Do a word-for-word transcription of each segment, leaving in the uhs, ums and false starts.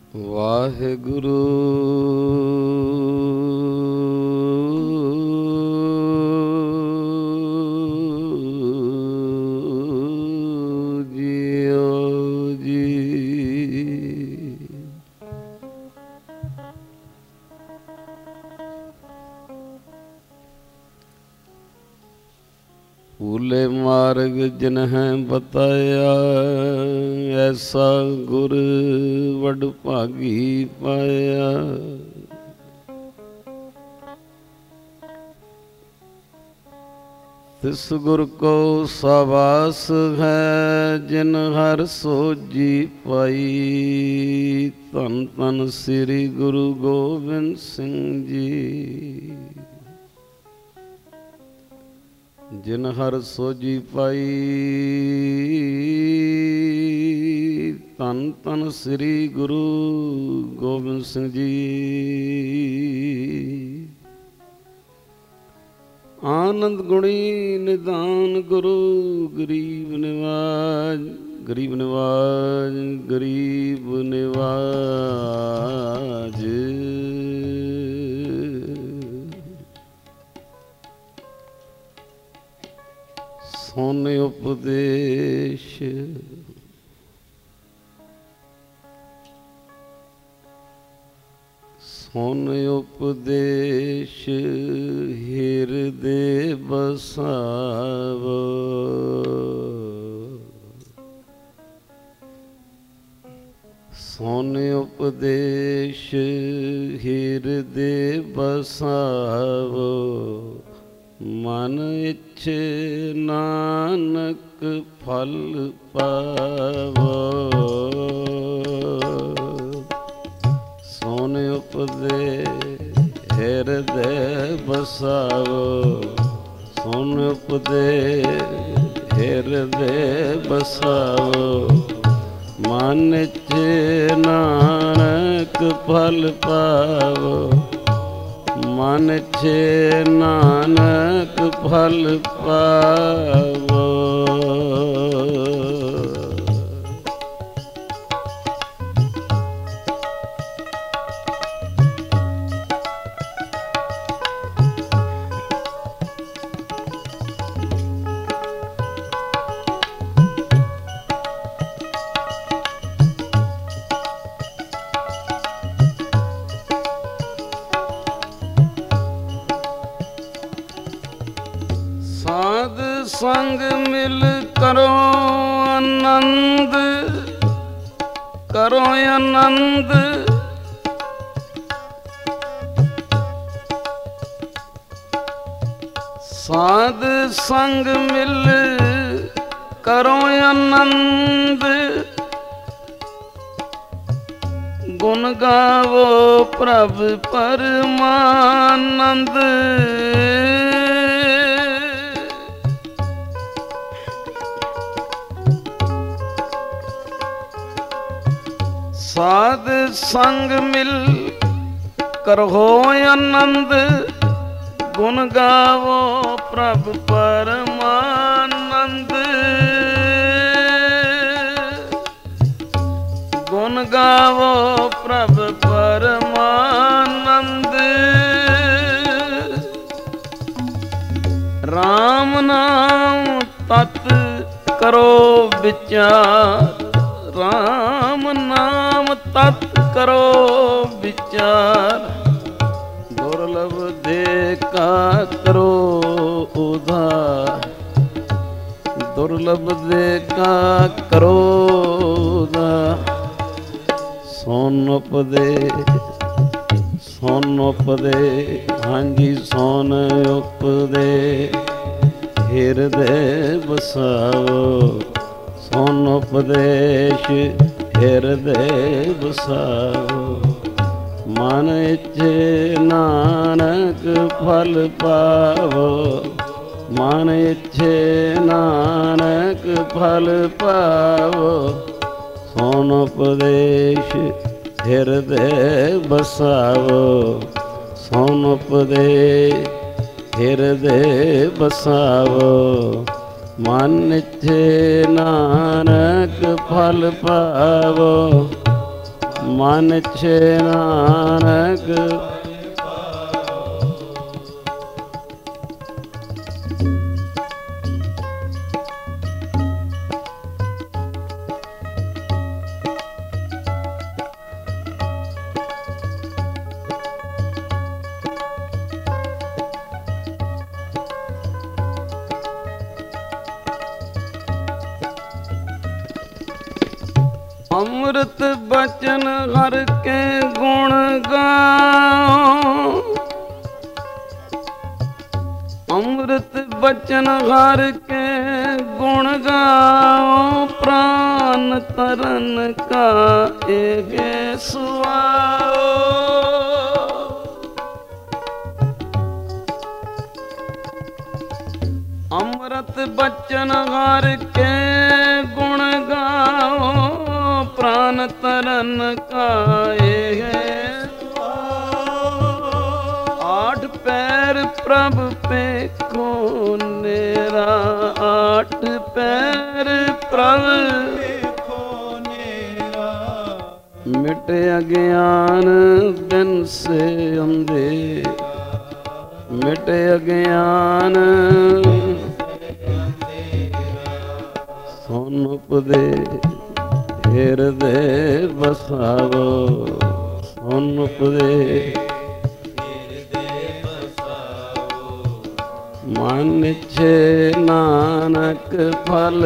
Waheguru JIO ਜੀ। ਭੂਲੇ ਮਾਰਗ ਜਿਨਹਿ ਬਤਾਇਆ, ਐਸਾ ਗੁਰ ਵਡ ਭਾਗੀ ਪਾਇਆ। ਤਿਸ ਗੁਰ ਕੋ ਸਾਬਾਸ ਹੈ, ਜਿਨ ਹਰ ਸੋਝੀ ਪਾਈ। ਧੰਨ ਧੰਨ ਸ੍ਰੀ ਗੁਰੂ ਗੋਬਿੰਦ ਸਿੰਘ ਜੀ। ਜਿਨ ਹਰ ਸੋਝੀ ਪਾਈ। ਧੰਨ ਧੰਨ ਸ੍ਰੀ ਗੁਰੂ ਗੋਬਿੰਦ ਸਿੰਘ ਜੀ। ਆਨੰਦ ਗੁਣੀ ਨਿਧਾਨ ਗੁਰੂ ਗਰੀਬ ਨਿਵਾਜ। ਗਰੀਬ ਨਿਵਾਜ ਗਰੀਬ ਨਿਵਾਜ। ਸੁਨ ਉਪਦੇਸ਼ ਸੁਨ ਉਪਦੇਸ਼ ਹਿਰਦੇ ਬਸਾਵੋ। ਸੁਨ ਉਪਦੇਸ਼ ਹਿਰਦੇ ਬਸਾਵੋ। ਮਨ ਇੱਛੇ ਨਾਨਕ ਫਲ ਪਾਵੋ। ਸੁਨ ਉਪਦੇ ਹਿਰਦੇ ਬਸਾਵੋ। ਸੁਨ ਉਪਦੇ ਹਿਰਦੇ ਬਸਾਵੋ। ਮਨ ਇੱਛੇ ਨਾਨਕ ਫਲ ਪਾਵੋ। ਮਨ ਇੱਛੇ ਨਾਨਕ ਫਲ ਪਾਵੋ। ਸਾਧ ਸੰਗ ਮਿਲ ਕਰੋ ਆਨੰਦ। ਕਰੋ ਆਨੰਦ। ਸਾਧ ਸੰਗ ਮਿਲ ਕਰੋ ਆਨੰਦ। ਗੁਣ ਗਾਵੋ ਪ੍ਰਭ ਪਰਮਾਨੰਦ। ਸਾਧ ਸੰਗ ਮਿਲ ਕਰੋ ਆਨੰਦ। ਗੁਣ ਗਾਵੋ ਪ੍ਰਭ ਪਰਮਾਨੰਦ। ਗੁਣ ਗਾਵੋ ਪ੍ਰਭ ਪਰਮਾਨੰਦ। ਰਾਮ ਨਾਮ ਤਤ ਕਰੋ ਵਿਚਾਰ। ਰਾਮ ਨਾਮ ਤਤ ਕਰੋ ਵਿਚਾਰ। ਦੁਰਲਭ ਦੇਖਾ ਕਰੋ ਉਧਾਰ। ਦੁਰਲਭ ਦੇਖਾ ਕਰੋ ਉਧਾਰ। ਸੁਨ ਉਪਦੇ ਸੁਨ ਉਪਦੇ ਹਾਂਜੀ ਸੁਨ ਉਪਦੇ ਹਿਰਦੇ ਬਸਾਵੋ। ਸੁਨ ਉਪਦੇਸ਼ ਹਿਰਦੇ ਬਸਾਵੋ। ਮਨ ਇੱਛੇ ਨਾਨਕ ਫਲ ਪਾਵੋ। ਮਨ ਇੱਛੇ ਨਾਨਕ ਫਲ ਪਾਵੋ। ਸੁਨ ਉਪਦੇਸ਼ ਹਿਰਦੇ ਬਸਾਵੋ। ਸੁਨ ਉਪਦੇਸ਼ ਹਿਰਦੇ ਬਸਾਵੋ। ਮਨ ਇੱਛੇ ਨਾਨਕ ਫਲ ਪਾਵੋ। ਮਨ ਛੇ ਨਾਨਕ ਅੰਮ੍ਰਿਤ ਬਚਨ ਹਰ ਕੇ ਗੁਣ ਗਾਓ, ਅੰਮ੍ਰਿਤ ਬਚਨ ਹਰ ਕੇ ਗੁਣ ਗਾਓ, ਪ੍ਰਾਨ ਤਰਨ ਕਾ ਏਗੇ ਸੁਆਓ। ਅੰਮ੍ਰਿਤ ਬਚਨ ਹਰ ਕੇ ਗੁਣ ਗਾਓ, ਪ੍ਰਾਨ ਤਰਨ ਕਾਏ ਹੈ। ਆਠ ਪੈਰ ਪ੍ਰਭ ਪੇਖੋ ਨੇਰਾ, ਆਠ ਪੈਰ ਪ੍ਰਭ ਪੇਖੋ ਨੇਰਾ, ਮਿਟ ਅਗਿਆਨ ਬਿਨ ਸੇ ਅੰਧੇ, ਮਿਟ ਅਗਿਆਨ ਸੁਨ ਉਪਦੇ ਹਿਰਦੇ ਵਸਾਵੋ, ਸੁਨ ਉਪਦੇ ਹਿਰਦੇ ਵਸਾਵੋ। ਮਨ ਛੇ ਨਾਨਕ ਫਲ,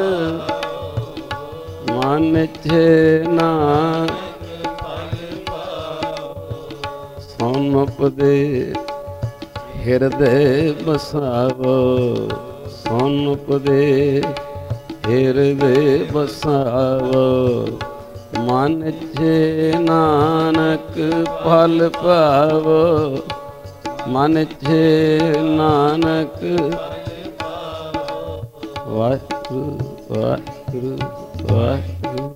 ਮਨ ਛੇ ਨਾਨਕ ਫਲ ਪਾਵੋ, ਸੁਨ ਉਪਦੇ ਹਿਰਦੇ ਵਸਾਵੋ, ਸੁਨ ਉਪਦੇ ਹਿਰਦੇ ਵਸਾਵੋ। ਮਨ ਛੇ ਨਾਨਕ ਫਲ ਪਾਵੋ, ਮਨ ਛੇ ਨਾਨਕ ਵਾਹਿਗੁਰੂ ਵਾਹਿਗੁਰੂ ਵਾਹਿਗੁਰੂ।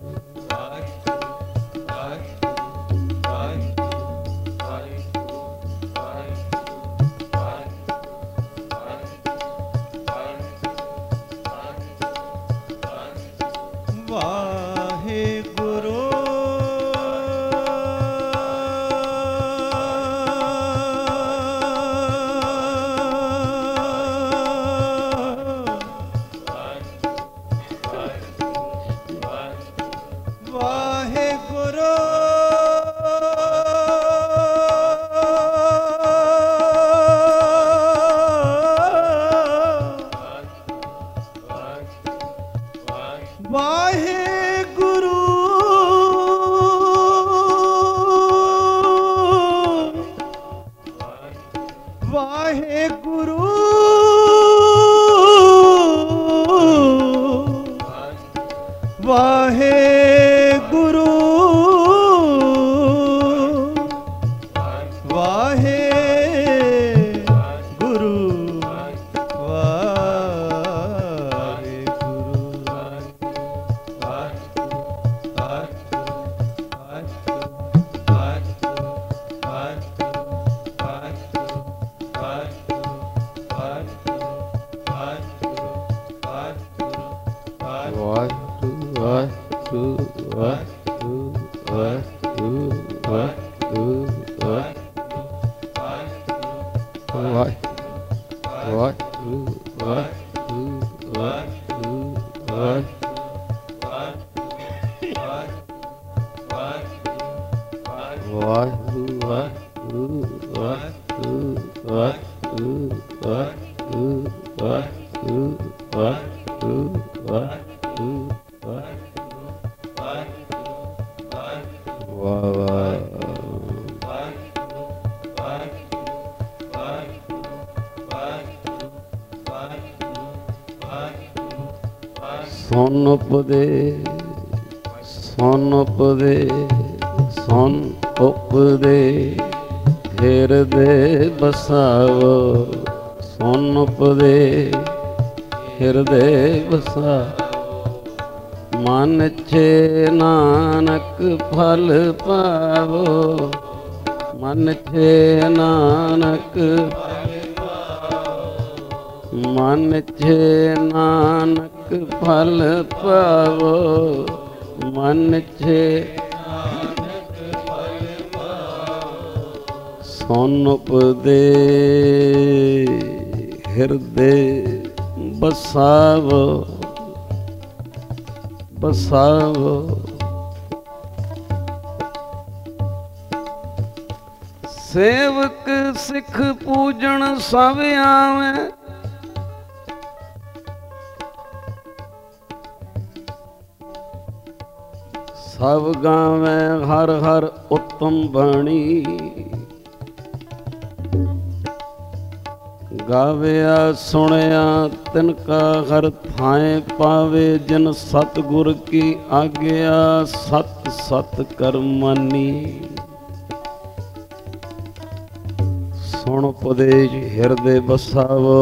ਸੁਨ ਉਪਦੇ ਸੁਨ ਉਪਦੇ ਸੁਨ ਉਪਦੇ ਹਿਰਦੇ ਬਸਾਵੋ, ਸੁਨ ਉਪਦੇ ਹਿਰਦੇ ਬਸਾਵੋ। ਮਨ ਛੇ ਨਾਨਕ ਫਲ ਪਾਵੋ, ਮਨ ਛੇ ਨਾਨਕ ਮਨ ਛੇ ਨਾਨਕ ਫਲ ਪਾਵੋ, ਮਨ ਛੇ ਸੁਨ ਉਪਦੇ ਹਿਰਦੇ ਬਸਾਵੋ ਬਸਾਵੋ। ਸੇਵਕ ਸਿੱਖ ਪੂਜਣ ਸਭ ਆਵੇਂ, ਸਭ ਗਾਵੇਂ ਹਰ ਹਰ ਉੱਤਮ ਬਾਣੀ। ਗਾਵਿਆ ਸੁਣਿਆ ਤਿਨ ਕਾ ਹਰ ਥਾਏ ਪਾਵੇ, ਜਿਨ ਸਤਿਗੁਰ ਕੀ ਆਗਿਆ ਸਤ ਸਤ ਕਰਮਾਨੀ। ਸੁਣ ਉਪਦੇਸ਼ ਹਿਰਦੇ ਬਸਾਵੋ,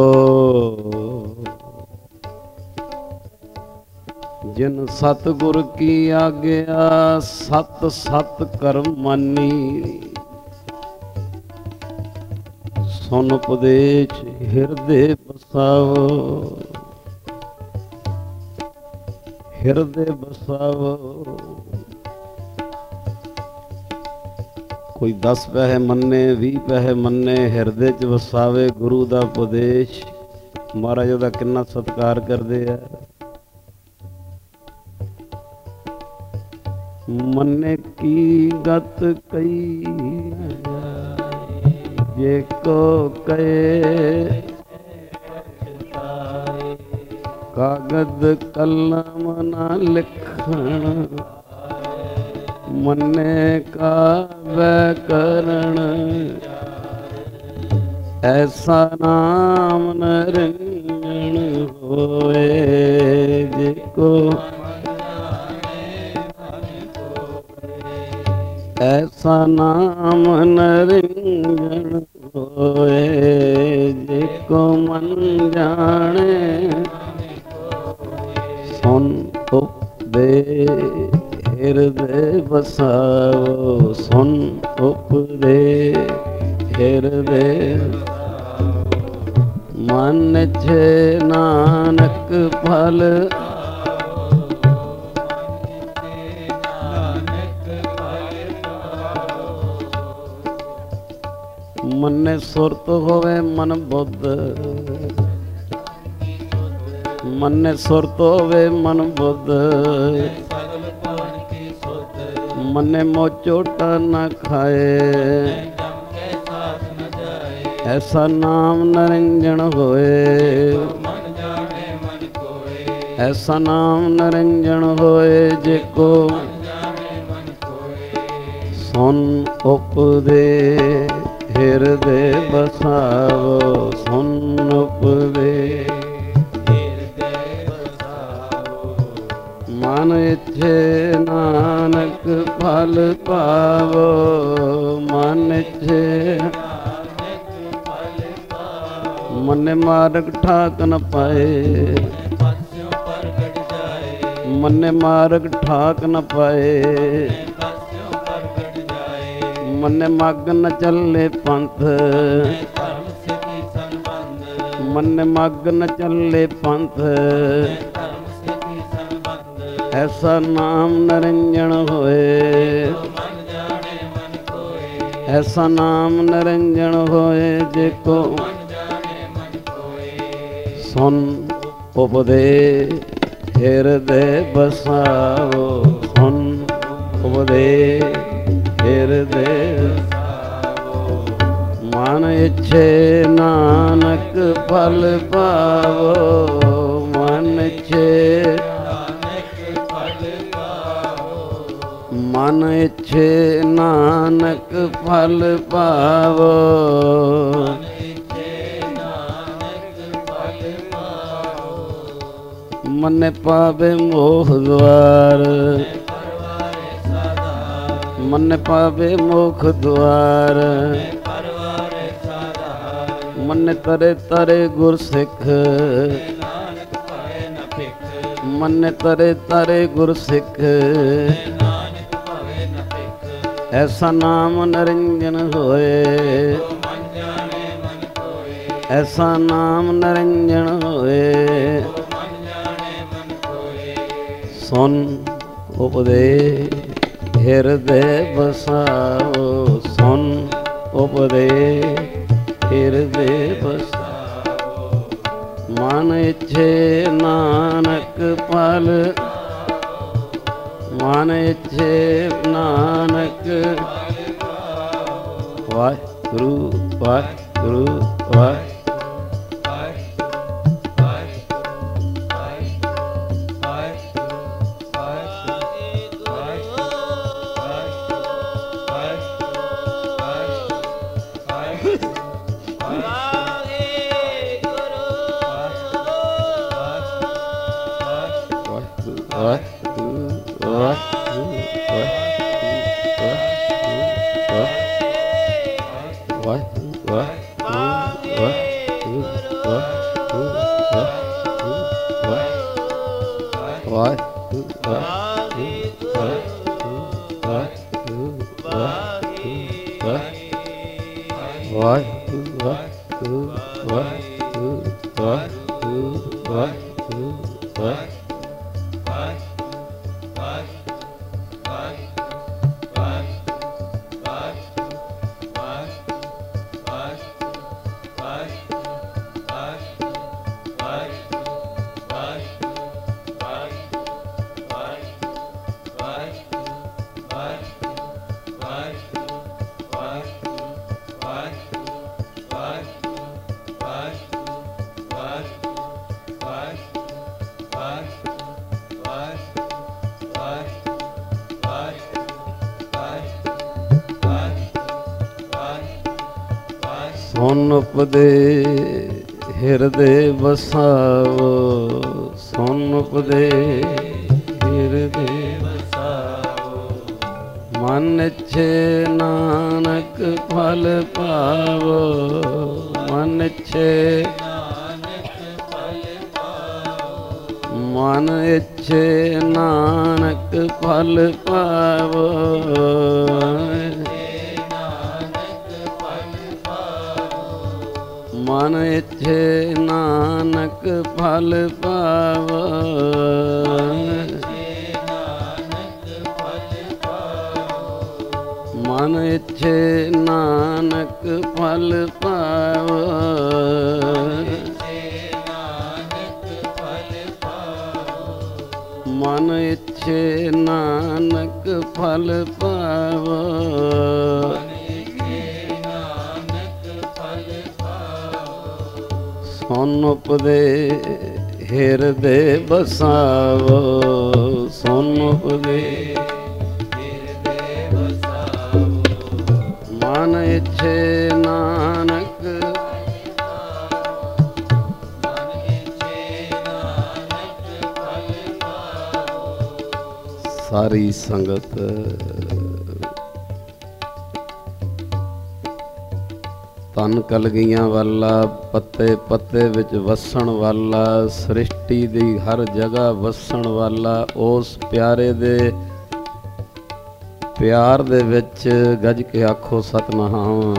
ਜਿਨ ਸਤਿਗੁਰ ਕੀ ਆਗਿਆ ਸਤ ਸਤ ਕਰਮਾਨੀ। ਸੁਨ ਉਪਦੇਸ਼ ਹਿਰਦੇ ਬਸਾਵੋ, ਹਿਰਦੇ ਬਸਾਵੋ। ਕੋਈ ਦਸ ਪੈਸੇ ਮੰਨੇ, ਵੀਹ ਪੈਸੇ ਮੰਨੇ, ਹਿਰਦੇ ਚ ਵਸਾਵੇ ਗੁਰੂ ਦਾ ਉਪਦੇਸ਼। ਮਹਾਰਾਜ ਉਹਦਾ ਕਿੰਨਾ ਸਤਿਕਾਰ ਕਰਦੇ ਆ। ਮੰਨੇ ਕੀ ਗਤ ਕਈ ਜੇ ਕੋ ਕਹੇ, ਕਾਗਦ ਕਲਮ ਨਾ ਲਿਖਣ, ਮੰਨੇ ਕਾ ਵੈਕਰਣ। ਐਸਾ ਨਾਮ ਨਿਰੰਜਨ ਹੋਏ, ਜੇ ਕੋ ਐਸਾ ਨਾਮ ਨਿਰੰਜਨ ਹੋਏ, ਜੇ ਕੋ ਮਨ ਜਾਣੇ। ਸੁਨ ਉਪਦੇ ਹਿਰਦੇ ਬਸਾਵੋ, ਸੁਨ ਉਪਦੇ ਹਿਰਦੇ। ਮਨ ਛੇ ਨਾਨਕ ਫਲ, ਮੰਨੇ ਸੁਰਤ ਹੋਵੇ ਮਨ ਬੁੱਧ, ਮੰਨੇ ਸੁਰਤ ਹੋਵੇ ਮਨ ਬੁੱਧ। ਮੰਨੇ ਮੋਹ ਝੋਟਾ ਨਾ ਖਾਏ, ਐਸਾ ਨਾਮ ਨਿਰੰਜਨ ਹੋਏ। ਐਸਾ ਨਾਮ ਨਿਰੰਜਨ ਹੋਏ, ਜੇ ਕੋ ਸੁਨ ਉਪਦੇ ਹਿਰਦੇ ਬਸਾਵੋ, ਸੁਨ ਉਪਦੇ ਹਿਰਦੇ ਬਸਾਵੋ। ਮਨ ਇੱਛੇ ਨਾਨਕ ਫਲ ਪਾਵੋ, ਮਨ ਇੱਛੇ ਮਨ ਮਾਰਗ ਠਾਕ ਨ ਪਾਏ, ਮਨ ਮਾਰਗ ਠਾਕ ਨ ਪਾਏ। ਮੰਨੇ ਮੱਗ ਨ ਚੱਲੇ ਪੰਥ, ਮੰਨੇ ਮੱਗ ਨ ਚੱਲੇ ਪੰਥ। ਐਸਾ ਨਾਮ ਨਿਰੰਜਨ ਹੋਏ, ਐਸਾ ਨਾਮ ਨਿਰੰਜਨ ਹੋਏ, ਜੇ ਕੋ ਸੁਨ ਉਪਦੇ ਹਿਰਦੇ ਬਸਾਵੋ, ਸੁਨ ਉਪਦੇ ਹਿਰਦੇ। ਮਨ ਇੱਛੇ ਨਾਨਕ ਫਲ ਪਾਵੋ, ਮਨ ਇੱਛੇ ਮਨ ਇੱਛੇ ਨਾਨਕ ਫਲ ਪਾਵੋ। ਮੰਨੇ ਪਾਵੇ ਮੋਹ ਦੁਆਰ, ਮੰਨੇ ਪਾਵੇ ਮੋਖ ਦੁਆਰ। ਮੰਨੇ ਤਰੇ ਤਰੇ ਗੁਰ ਸਿੱਖ, ਮੰਨੇ ਤਰੇ ਤਰੇ ਗੁਰ ਸਿੱਖ। ਐਸਾ ਨਾਮ ਨਿਰੰਜਨ ਹੋਏ, ਐਸਾ ਨਾਮ ਨਿਰੰਜਨ ਹੋਏ। ਸੁਨ ਉਪਦੇ ਹਿਰਦੇ ਬਸਾਵੋ, ਸੁਨ ਉਪਦੇਸ਼ ਹਿਰਦੇ ਵਸਾਵੋ। ਮਨ ਇੱਛੇ ਨਾਨਕ ਫਲ, ਮਨ ਇੱਛੇ ਨਾਨਕ ਵਾਹਿਗੁਰੂ ਵਾਹਿਗੁਰੂ ਵਾਹਿਗੁਰੂ। ਸੁਨ ਉਪਦੇ ਹਿਰਦੇ ਵਸਾਵੋ, ਸੁਨ ਉਪਦੇ ਹਿਰਦੇ ਵਸਾਵੋ। ਮਨ ਇੱਛੇ ਨਾਨਕ ਫਲ ਪਾਵੋ, ਮਨ ਇੱਛੇ ਨਾਨਕ ਫਲ ਪਾਵੋ। ਮਨ ਇੱਛੇ ਨਾਨਕ ਫਲ ਪਾਵੋ। ਮਨ ਇੱਛੇ ਨਾਨਕ ਫਲ ਪਾਵੋ। ਮਨ ਇੱਛੇ ਨਾਨਕ ਫਲ ਪਾਵੋ। ਮਨ ਇੱਛੇ ਨਾਨਕ ਫਲ ਪਾਵੋ। ਸੁਨ ਉਪਦੇ ਹਿਰਦੇ ਵਸਾਵੋ, ਸੁਨ ਉਪਦੇ ਹਿਰਦੇ ਵਸਾਵੋ। ਮਨ ਇੱਛੇ ਨਾਨਕ, ਮਨ ਇੱਛੇ ਨਾਨਕ ਫਲ ਪਾਵੋ। ਸਾਰੀ ਸੰਗਤ ਤਨ ਕਲਗੀਆਂ ਵਾਲਾ, ਪੱਤੇ ਪੱਤੇ ਵਿੱਚ ਵਸਣ ਵਾਲਾ, ਸ੍ਰਿਸ਼ਟੀ ਦੀ ਹਰ ਜਗ੍ਹਾ ਵਸਣ ਵਾਲਾ, ਉਸ ਪਿਆਰੇ ਦੇ ਪਿਆਰ ਦੇ ਵਿੱਚ ਗੱਜ ਕੇ ਆਖੋ ਸਤਿਨਾਮ।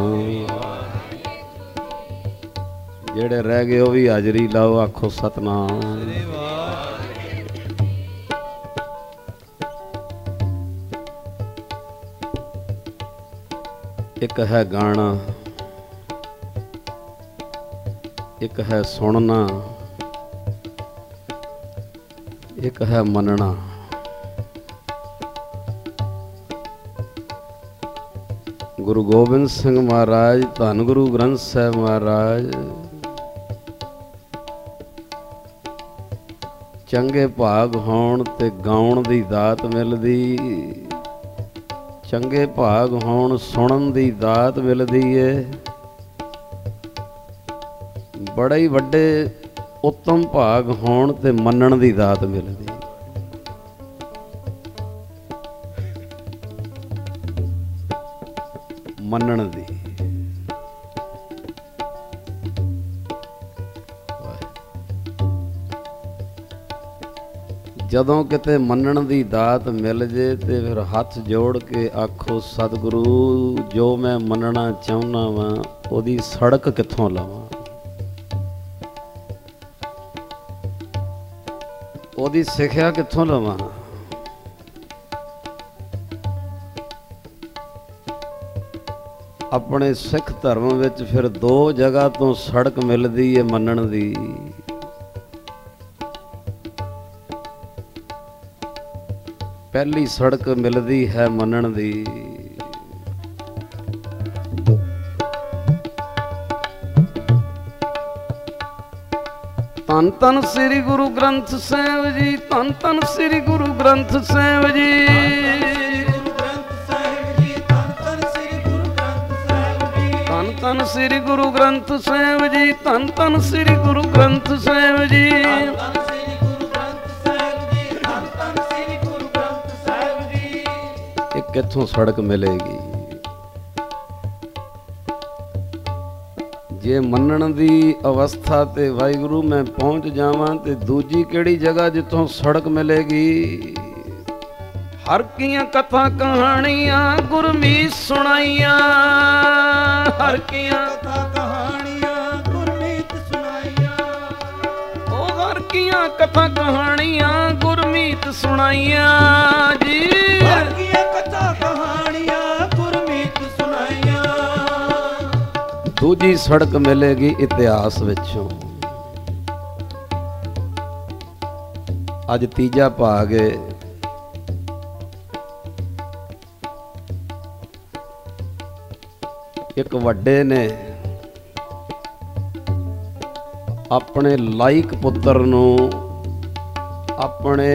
ਜਿਹੜੇ ਰਹਿ ਗਏ ਉਹ ਵੀ ਹਾਜ਼ਰੀ ਲਾਓ, ਆਖੋ ਸਤਿਨਾਮ। ਇੱਕ ਹੈ ਗਾਣਾ, ਇੱਕ ਹੈ ਸੁਣਨਾ, ਇੱਕ ਹੈ ਮੰਨਣਾ। ਗੁਰੂ ਗੋਬਿੰਦ ਸਿੰਘ ਮਹਾਰਾਜ, ਧੰਨ ਗੁਰੂ ਗ੍ਰੰਥ ਸਾਹਿਬ ਮਹਾਰਾਜ ਚੰਗੇ ਭਾਗ ਹੋਣ ਤੇ ਗਾਉਣ ਦੀ ਦਾਤ ਮਿਲਦੀ, ਚੰਗੇ ਭਾਗ ਹੋਣ ਸੁਣਨ ਦੀ ਦਾਤ ਮਿਲਦੀ ਏ। ਬੜੇ ਹੀ ਵੱਡੇ ਉੱਤਮ ਭਾਗ ਹੋਣ ਤੇ ਮੰਨਣ ਦੀ ਦਾਤ ਮਿਲਦੀ। ਮੰਨਣ ਦੀ ਜਦੋਂ ਕਿਤੇ ਮੰਨਣ ਦੀ ਦਾਤ ਮਿਲ ਜੇ ਤੇ ਫਿਰ ਹੱਥ ਜੋੜ ਕੇ ਆਖੋ ਸਤਿਗੁਰੂ, ਜੋ ਮੈਂ ਮੰਨਣਾ ਚਾਹੁੰਦਾ ਵਾਂ ਉਹਦੀ ਸੜਕ ਕਿੱਥੋਂ ਲਾਵਾਂ, ਉਹਦੀ ਸਿੱਖਿਆ ਕਿੱਥੋਂ ਲਵਾਂ। ਆਪਣੇ ਸਿੱਖ ਧਰਮ ਵਿੱਚ ਫਿਰ ਦੋ ਜਗ੍ਹਾ ਤੋਂ ਸੜਕ ਮਿਲਦੀ ਹੈ ਮੰਨਣ ਦੀ। ਪਹਿਲੀ ਸੜਕ ਮਿਲਦੀ ਹੈ ਮੰਨਣ ਦੀ। ਧੰਨ ਧੰਨ ਸ੍ਰੀ ਗੁਰੂ ਗ੍ਰੰਥ ਸਾਹਿਬ ਜੀ, ਧੰਨ ਧੰਨ ਸ੍ਰੀ ਗੁਰੂ ਗ੍ਰੰਥ ਸਾਹਿਬ ਜੀ, ਧੰਨ ਧੰਨ ਸ੍ਰੀ ਗੁਰੂ ਗ੍ਰੰਥ ਸਾਹਿਬ ਜੀ, ਧੰਨ ਧੰਨ ਸ੍ਰੀ ਗੁਰੂ ਗ੍ਰੰਥ ਸਾਹਿਬ ਜੀ। ਇਹ ਕਿੱਥੋਂ ਸੜਕ ਮਿਲੇਗੀ? ਜੇ ਮੰਨਣ ਦੀ ਅਵਸਥਾ ਤੇ ਵਾਹਿਗੁਰੂ ਮੈਂ ਪਹੁੰਚ ਜਾਵਾਂ ਤੇ ਦੂਜੀ ਕਿਹੜੀ ਜਗ੍ਹਾ ਜਿੱਥੋਂ ਸੜਕ ਮਿਲੇਗੀ? ਹਰ ਕੀਆਂ ਕਥਾ ਕਹਾਣੀਆਂ ਗੁਰਮੀਤ ਸੁਣਾਈਆਂ, ਹਰ ਕੀਆਂ ਕਥਾ ਕਹਾਣੀਆਂ ਗੁਰਮੀਤ ਸੁਣਾਈਆਂ, ਉਹ ਹਰ ਕੀਆਂ ਕਥਾ ਕਹਾਣੀਆਂ ਗੁਰਮੀਤ ਸੁਣਾਈਆਂ ਜੀ, ਹਰ ਕੀਆਂ ਕਥਾ ਕਹਾਣੀਆਂ ਗੁਰਮੀਤ ਸੁਣਾਈਆਂ। ਦੂਜੀ ਸੜਕ ਮਿਲੇਗੀ ਇਤਿਹਾਸ ਵਿੱਚੋਂ। ਅੱਜ ਤੀਜਾ ਭਾਗ ਹੈ। ਇੱਕ ਵੱਡੇ ਨੇ ਆਪਣੇ ਲਾਇਕ ਪੁੱਤਰ ਨੂੰ, ਆਪਣੇ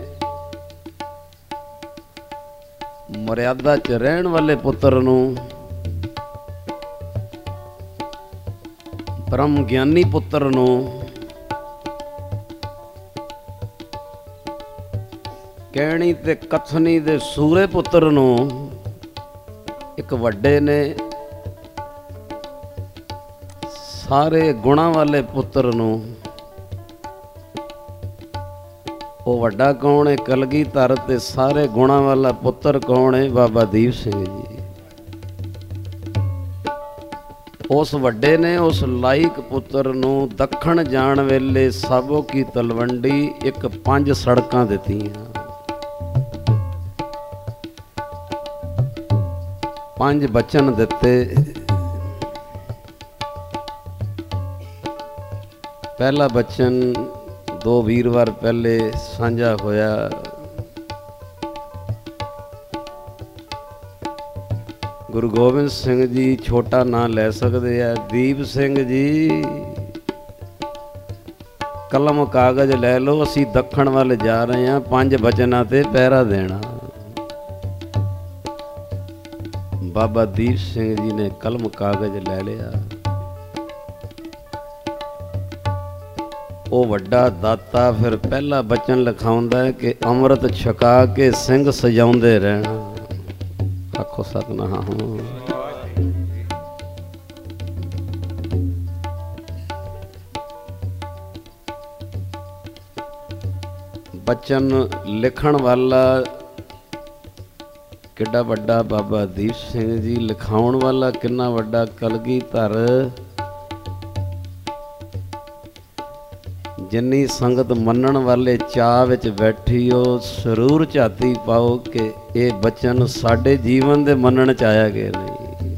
ਮਰਿਆਦਾ 'ਚ ਰਹਿਣ ਵਾਲੇ ਪੁੱਤਰ ਨੂੰ, ਬ੍ਰਹਮ ਗਿਆਨੀ ਪੁੱਤਰ ਨੂੰ, ਕਹਿਣੀ ਤੇ ਕਥਨੀ ਦੇ ਸੂਰੇ ਪੁੱਤਰ ਨੂੰ, ਇੱਕ ਵੱਡੇ ਨੇ ਸਾਰੇ ਗੁਣਾਂ ਵਾਲੇ ਪੁੱਤਰ ਨੂੰ। ਉਹ ਵੱਡਾ ਕੌਣ ਹੈ? ਕਲਗੀਧਰ ਤੇ ਸਾਰੇ ਗੁਣਾਂ ਵਾਲਾ ਪੁੱਤਰ ਕੌਣ ਹੈ? ਬਾਬਾ ਦੀਪ ਸਿੰਘ ਜੀ। ਉਸ ਵੱਡੇ ਨੇ ਉਸ ਲਾਇਕ ਪੁੱਤਰ ਨੂੰ ਦੱਖਣ ਜਾਣ ਵੇਲੇ ਸਾਬੋ ਕੀ ਤਲਵੰਡੀ ਇੱਕ ਪੰਜ ਸੜਕਾਂ ਦਿੱਤੀਆਂ। ਪੰਜ ਬਚਨ ਦਿੱਤੇ। ਪਹਿਲਾ ਬਚਨ ਦੋ ਵੀਰਵਾਰ ਪਹਿਲੇ ਸਾਂਝਾ ਹੋਇਆ। ਗੁਰੂ ਗੋਬਿੰਦ ਸਿੰਘ ਜੀ ਛੋਟਾ ਨਾਂ ਲੈ ਸਕਦੇ ਆ। ਦੀਪ ਸਿੰਘ ਜੀ ਕਲਮ ਕਾਗਜ਼ ਲੈ ਲਓ, ਅਸੀਂ ਦੱਖਣ ਵੱਲ ਜਾ ਰਹੇ ਹਾਂ, ਪੰਜ ਬਚਨਾਂ ਤੇ ਪਹਿਰਾ ਦੇਣਾ। ਬਾਬਾ ਦੀਪ ਸਿੰਘ ਜੀ ਨੇ ਕਲਮ ਕਾਗਜ਼ ਲੈ ਲਿਆ। ਉਹ ਵੱਡਾ ਦਾਤਾ ਫਿਰ ਪਹਿਲਾ ਬਚਨ ਲਿਖਾਉਂਦਾ ਹੈ ਕਿ ਅੰਮ੍ਰਿਤ ਛਕਾ ਕੇ ਸਿੰਘ ਸਜਾਉਂਦੇ ਰਹਿਣਾ। ਆਖੋ ਸਤਿਨਾਮ। ਬਚਨ ਲਿਖਣ ਵਾਲਾ ਕਿੱਡਾ ਵੱਡਾ ਬਾਬਾ ਦੀਪ ਸਿੰਘ ਜੀ, ਲਿਖਾਉਣ ਵਾਲਾ ਕਿੰਨਾ ਵੱਡਾ ਕਲਗੀਧਰ। ਜਿੰਨੀ ਸੰਗਤ ਮੰਨਣ ਵਾਲੇ ਚਾਅ ਵਿੱਚ ਬੈਠੀ, ਉਹ ਸਰੂਰ ਝਾਤੀ ਪਾਓ ਕਿ ਇਹ ਬਚਨ ਸਾਡੇ ਜੀਵਨ ਦੇ ਮੰਨਣ 'ਚ ਆਇਆ ਕਿ ਨਹੀਂ।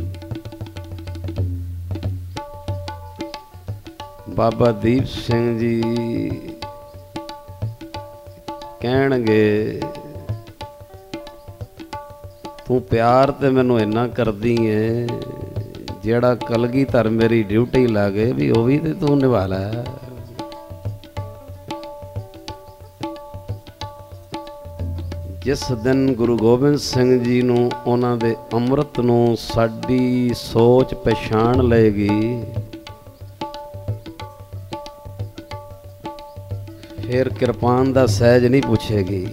ਬਾਬਾ ਦੀਪ ਸਿੰਘ ਜੀ ਕਹਿਣਗੇ, ਤੂੰ ਪਿਆਰ ਤੇ ਮੈਨੂੰ ਇੰਨਾ ਕਰਦੀ ਏ, ਜਿਹੜਾ ਕਲਗੀਧਰ ਮੇਰੀ ਡਿਊਟੀ ਲਾਗੇ ਵੀ ਉਹ ਵੀ ਤੇ ਤੂੰ ਨਿਭਾ ਲੈ। ਜਿਸ ਦਿਨ ਗੁਰੂ ਗੋਬਿੰਦ ਸਿੰਘ ਜੀ ਨੂੰ ਉਹਨਾਂ ਦੇ ਅੰਮ੍ਰਿਤ ਨੂੰ ਸਾਡੀ ਸੋਚ ਪਛਾਣ ਲਏਗੀ, ਫਿਰ ਕਿਰਪਾਨ ਦਾ ਸਹਿਜ ਨਹੀਂ ਪੁੱਛੇਗੀ।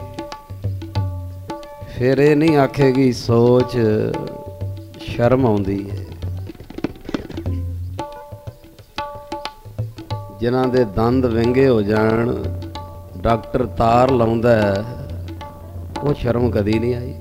ਫਿਰ ਇਹ ਨਹੀਂ ਆਖੇਗੀ ਸੋਚ, ਸ਼ਰਮ ਆਉਂਦੀ ਹੈ। ਜਿਨ੍ਹਾਂ ਦੇ ਦੰਦ ਵਿੰਗੇ ਹੋ ਜਾਣ, ਡਾਕਟਰ ਤਾਰ ਲਾਉਂਦਾ ਹੈ, ਉਹ ਸ਼ਰਮ ਕਦੀ ਨਹੀਂ ਆਈ।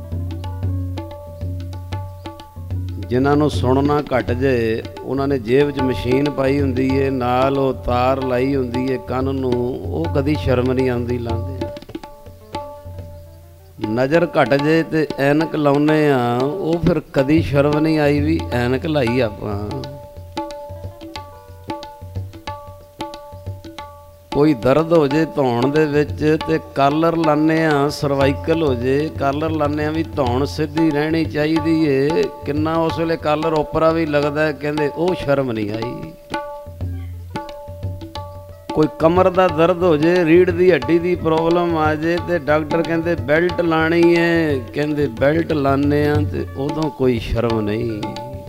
ਜਿਨ੍ਹਾਂ ਨੂੰ ਸੁਣਨਾ ਘਟ ਜੇ, ਉਹਨਾਂ ਨੇ ਜੇਬ 'ਚ ਮਸ਼ੀਨ ਪਾਈ ਹੁੰਦੀ ਏ, ਨਾਲ ਉਹ ਤਾਰ ਲਾਈ ਹੁੰਦੀ ਏ ਕੰਨ ਨੂੰ, ਉਹ ਕਦੀ ਸ਼ਰਮ ਨਹੀਂ ਆਉਂਦੀ ਲਾਉਂਦੇ। ਨਜ਼ਰ ਘਟ ਜੇ ਤੇ ਐਨਕ ਲਾਉਨੇ ਆ, ਉਹ ਫਿਰ ਕਦੀ ਸ਼ਰਮ ਨਹੀਂ ਆਈ ਵੀ ਐਨਕ ਲਾਈ ਆਪਾਂ। ਕੋਈ ਦਰਦ ਹੋ ਜੇ ਧੌਣ ਦੇ ਵਿੱਚ ਤੇ ਕਾਲਰ ਲਾਨੇ ਆ, ਸਰਵਾਈਕਲ ਹੋ ਜੇ ਕਾਲਰ ਲਾਨੇ ਆ ਵੀ ਧੌਣ ਸਿੱਧੀ ਰਹਿਣੀ ਚਾਹੀਦੀ ਏ। ਕਿੰਨਾ ਉਸ ਵੇਲੇ ਕਾਲਰ ਓਪਰਾ ਵੀ ਲੱਗਦਾ, ਕਹਿੰਦੇ ਉਹ ਸ਼ਰਮ ਨਹੀਂ ਆਈ। ਕੋਈ ਕਮਰ ਦਾ ਦਰਦ ਹੋ ਜੇ, ਰੀੜ ਦੀ ਹੱਡੀ ਦੀ ਪ੍ਰੋਬਲਮ ਆ ਜੇ ਤੇ ਡਾਕਟਰ ਕਹਿੰਦੇ ਬੈਲਟ ਲਾਣੀ ਏ, ਕਹਿੰਦੇ ਬੈਲਟ ਲਾਨੇ ਆ ਤੇ ਉਦੋਂ ਕੋਈ ਸ਼ਰਮ ਨਹੀਂ।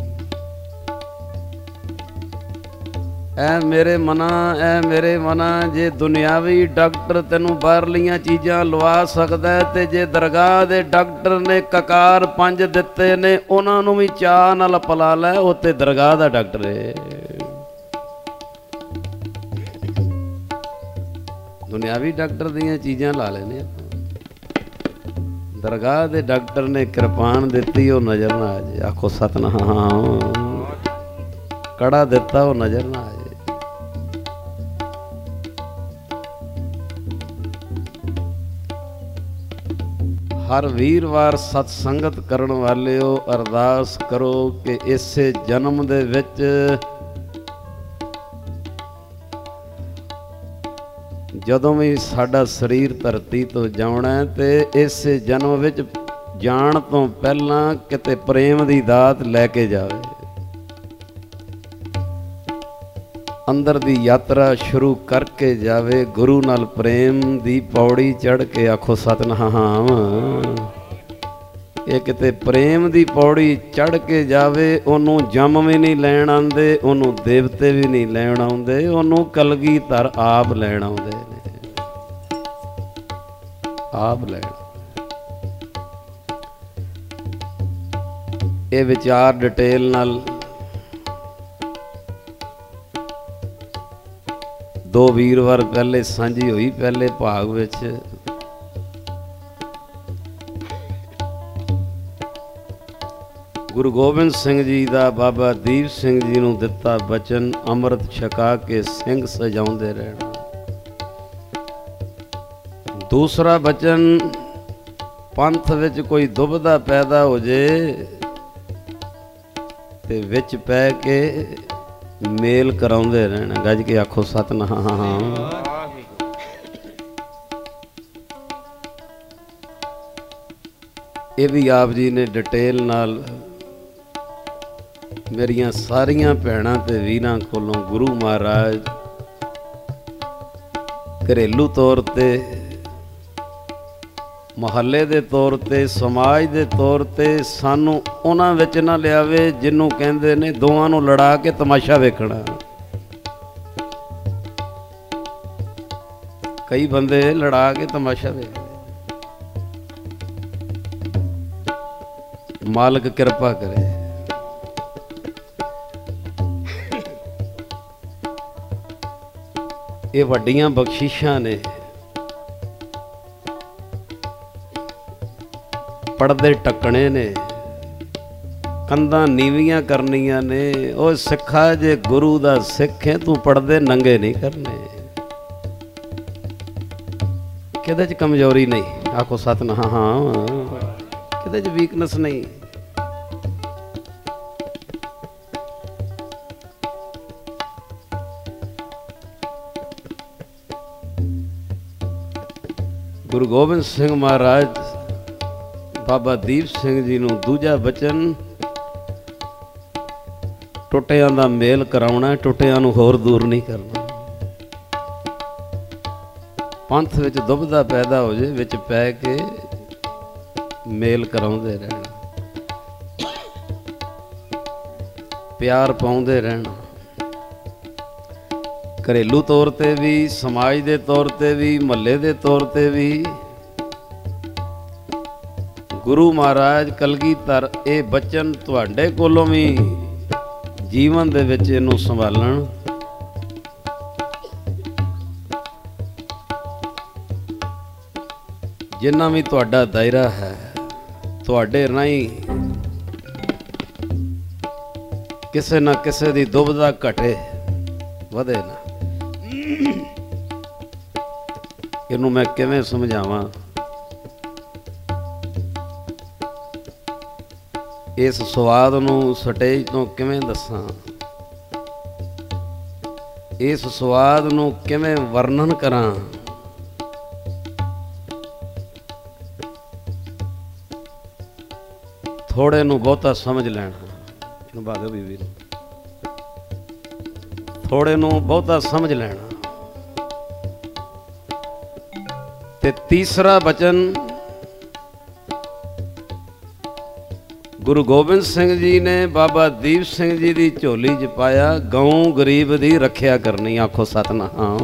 ਐ ਮੇਰੇ ਮਨਾ ਐ ਮੇਰੇ ਮਨਾ, ਜੇ ਦੁਨਿਆਵੀ ਡਾਕਟਰ ਤੈਨੂੰ ਬਾਹਰਲੀਆਂ ਚੀਜ਼ਾਂ ਲਵਾ ਸਕਦਾ ਤੇ ਜੇ ਦਰਗਾਹ ਦੇ ਡਾਕਟਰ ਨੇ ਕਕਾਰ ਪੰਜ ਦਿੱਤੇ ਨੇ, ਉਹਨਾਂ ਨੂੰ ਵੀ ਚਾਅ ਨਾਲ ਪਲਾ ਲੈ, ਉਹ ਤੇ ਦਰਗਾਹ ਦਾ ਡਾਕਟਰ ਏ। ਦੁਨਿਆਵੀ ਡਾਕਟਰ ਦੀਆਂ ਚੀਜ਼ਾਂ ਲਾ ਲੈਨੇ ਆਪਾਂ, ਦਰਗਾਹ ਦੇ ਡਾਕਟਰ ਨੇ ਕਿਰਪਾਨ ਦਿੱਤੀ, ਉਹ ਨਜ਼ਰ ਨਾ ਆ ਜੇ। ਆਖੋ ਸਤਨਾਮ। ਕੜਾ ਦਿੱਤਾ, ਉਹ ਨਜ਼ਰ ਨਾ ਆ ਜੇ। ਹਰ ਵੀਰਵਾਰ ਸਤ ਸੰਗਤ ਕਰਨ ਵਾਲਿਓ, ਅਰਦਾਸ ਕਰੋ ਕਿ ਇਸੇ ਜਨਮ ਦੇ ਵਿੱਚ ਜਦੋਂ ਵੀ ਸਾਡਾ ਸਰੀਰ ਧਰਤੀ ਤੋਂ ਜਾਣਾ ਤੇ ਇਸੇ ਜਨਮ ਵਿੱਚ ਜਾਣ ਤੋਂ ਪਹਿਲਾਂ ਕਿਤੇ ਪ੍ਰੇਮ ਦੀ ਦਾਤ ਲੈ ਕੇ ਜਾਵੇ। ਅੰਦਰ ਦੀ ਯਾਤਰਾ ਸ਼ੁਰੂ ਕਰਕੇ ਜਾਵੇ, ਗੁਰੂ ਨਾਲ ਪ੍ਰੇਮ ਦੀ ਪੌੜੀ ਚੜ੍ਹ ਕੇ। ਆਖੋ ਸਤਨਾਮ। ਇਹ ਕਿਤੇ ਪ੍ਰੇਮ ਦੀ ਪੌੜੀ ਚੜ੍ਹ ਕੇ ਜਾਵੇ, ਉਹਨੂੰ ਜੰਮ ਵੀ ਨਹੀਂ ਲੈਣ ਆਉਂਦੇ, ਉਹਨੂੰ ਦੇਵਤੇ ਵੀ ਨਹੀਂ ਲੈਣ ਆਉਂਦੇ, ਉਹਨੂੰ ਕਲਗੀਧਰ ਆਪ ਲੈਣ ਆਉਂਦੇ ਨੇ, ਆਪ ਲੈਣ। ਇਹ ਵਿਚਾਰ ਡਿਟੇਲ ਨਾਲ ਦੋ ਵੀਰਵਾਰ ਪਹਿਲੇ ਸਾਂਝੀ ਹੋਈ, ਪਹਿਲੇ ਭਾਗ ਵਿੱਚ। ਗੁਰੂ ਗੋਬਿੰਦ ਸਿੰਘ ਜੀ ਦਾ ਬਾਬਾ ਦੀਪ ਸਿੰਘ ਜੀ ਨੂੰ ਦਿੱਤਾ ਬਚਨ, ਅੰਮ੍ਰਿਤ ਛਕਾ ਕੇ ਸਿੰਘ ਸਜਾਉਂਦੇ ਰਹਿਣਾ। ਦੂਸਰਾ ਬਚਨ, ਪੰਥ ਵਿੱਚ ਕੋਈ ਦੁਬਿਧਾ ਪੈਦਾ ਹੋ ਜੇ ਤੇ ਵਿੱਚ ਪੈ ਕੇ ਮੇਲ ਕਰਾਉਂਦੇ ਰਹਿਣਾ। ਗੱਜ ਕੇ ਆਖੋ ਸਤਨਾਮ। ਇਹ ਵੀ ਆਪ ਜੀ ਨੇ ਡਿਟੇਲ ਨਾਲ ਮੇਰੀਆਂ ਸਾਰੀਆਂ ਭੈਣਾਂ ਤੇ ਵੀਰਾਂ ਕੋਲੋਂ ਗੁਰੂ ਮਹਾਰਾਜ ਘਰੇਲੂ ਤੌਰ ਤੇ, ਮੁਹੱਲੇ ਦੇ ਤੌਰ ਤੇ, ਸਮਾਜ ਦੇ ਤੌਰ ਤੇ ਸਾਨੂੰ ਉਹਨਾਂ ਵਿੱਚ ਨਾ ਲਿਆਵੇ ਜਿਹਨੂੰ ਕਹਿੰਦੇ ਨੇ ਦੋਵਾਂ ਨੂੰ ਲੜਾ ਕੇ ਤਮਾਸ਼ਾ ਵੇਖਣਾ। ਕਈ ਬੰਦੇ ਲੜਾ ਕੇ ਤਮਾਸ਼ਾ ਵੇਖਦੇ। ਮਾਲਕ ਕਿਰਪਾ ਕਰੇ। ਇਹ ਵੱਡੀਆਂ ਬਖਸ਼ਿਸ਼ਾਂ ਨੇ। ਪੜਦੇ ਟੱਕਣੇ ਨੇ, ਕੰਧਾਂ ਨੀਵੀਆਂ ਕਰਨੀਆਂ ਨੇ। ਉਹ ਸਿੱਖਾ ਜੇ ਗੁਰੂ ਦਾ ਸਿੱਖ ਹੈ, ਤੂੰ ਪੜਦੇ ਨੰਗੇ ਨਹੀਂ ਕਰਨੇ। ਕਿਹਦੇ 'ਚ ਕਮਜ਼ੋਰੀ ਨਹੀਂ। ਆਖੋ ਸਤਨਾਮ। ਕਿਹਦੇ 'ਚ ਵੀਕਨੈਸ ਨਹੀਂ। ਗੁਰੂ ਗੋਬਿੰਦ ਸਿੰਘ ਮਹਾਰਾਜ ਬਾਬਾ ਦੀਪ ਸਿੰਘ ਜੀ ਨੂੰ ਦੂਜਾ ਬਚਨ, ਟੁੱਟਿਆਂ ਦਾ ਮੇਲ ਕਰਾਉਣਾ, ਟੁੱਟਿਆਂ ਨੂੰ ਹੋਰ ਦੂਰ ਨਹੀਂ ਕਰਨਾ। ਪੰਥ ਵਿੱਚ ਦੁਬਿਧਾ ਪੈਦਾ ਹੋ ਜੇ, ਵਿੱਚ ਪੈ ਕੇ ਮੇਲ ਕਰਾਉਂਦੇ ਰਹਿਣਾ, ਪਿਆਰ ਪਾਉਂਦੇ ਰਹਿਣਾ। ਘਰੇਲੂ ਤੌਰ ਤੇ ਵੀ, ਸਮਾਜ ਦੇ ਤੌਰ ਤੇ ਵੀ, ਮਹੱਲੇ ਦੇ ਤੌਰ ਤੇ ਵੀ। ਗੁਰੂ ਮਹਾਰਾਜ ਕਲਗੀਧਰ ਇਹ ਬਚਨ ਤੁਹਾਡੇ ਕੋਲੋਂ ਵੀ ਜੀਵਨ ਦੇ ਵਿੱਚ ਇਹਨੂੰ ਸੰਭਾਲਣ। ਜਿੰਨਾ ਵੀ ਤੁਹਾਡਾ ਦਾਇਰਾ ਹੈ, ਤੁਹਾਡੇ ਰਾਹੀਂ ਕਿਸੇ ਨਾ ਕਿਸੇ ਦੀ ਦੁਬਿਧਾ ਘਟੇ, ਵਧੇ ਨਾ। ਇਹਨੂੰ ਮੈਂ ਕਿਵੇਂ ਸਮਝਾਵਾਂ। ਇਸ ਸਵਾਦ ਨੂੰ ਸਟੇਜ ਤੋਂ ਕਿਵੇਂ ਦੱਸਾਂ, ਇਸ ਸਵਾਦ ਨੂੰ ਕਿਵੇਂ ਵਰਣਨ ਕਰਾਂ। ਥੋੜੇ ਨੂੰ ਬਹੁਤਾ ਸਮਝ ਲੈਣਾ, ਇਹਨੂੰ ਬਾਦੋ ਬੀਬੀ ਨੂੰ, ਥੋੜੇ ਨੂੰ ਬਹੁਤਾ ਸਮਝ ਲੈਣਾ। ਤੇ ਤੀਸਰਾ ਬਚਨ ਗੁਰੂ ਗੋਬਿੰਦ ਸਿੰਘ ਜੀ ਨੇ ਬਾਬਾ ਦੀਪ ਸਿੰਘ ਜੀ ਦੀ ਝੋਲੀ 'ਚ ਪਾਇਆ, ਗਊ ਗਰੀਬ ਦੀ ਰੱਖਿਆ ਕਰਨੀ। ਆਖੋ ਸਤਨਾਮ।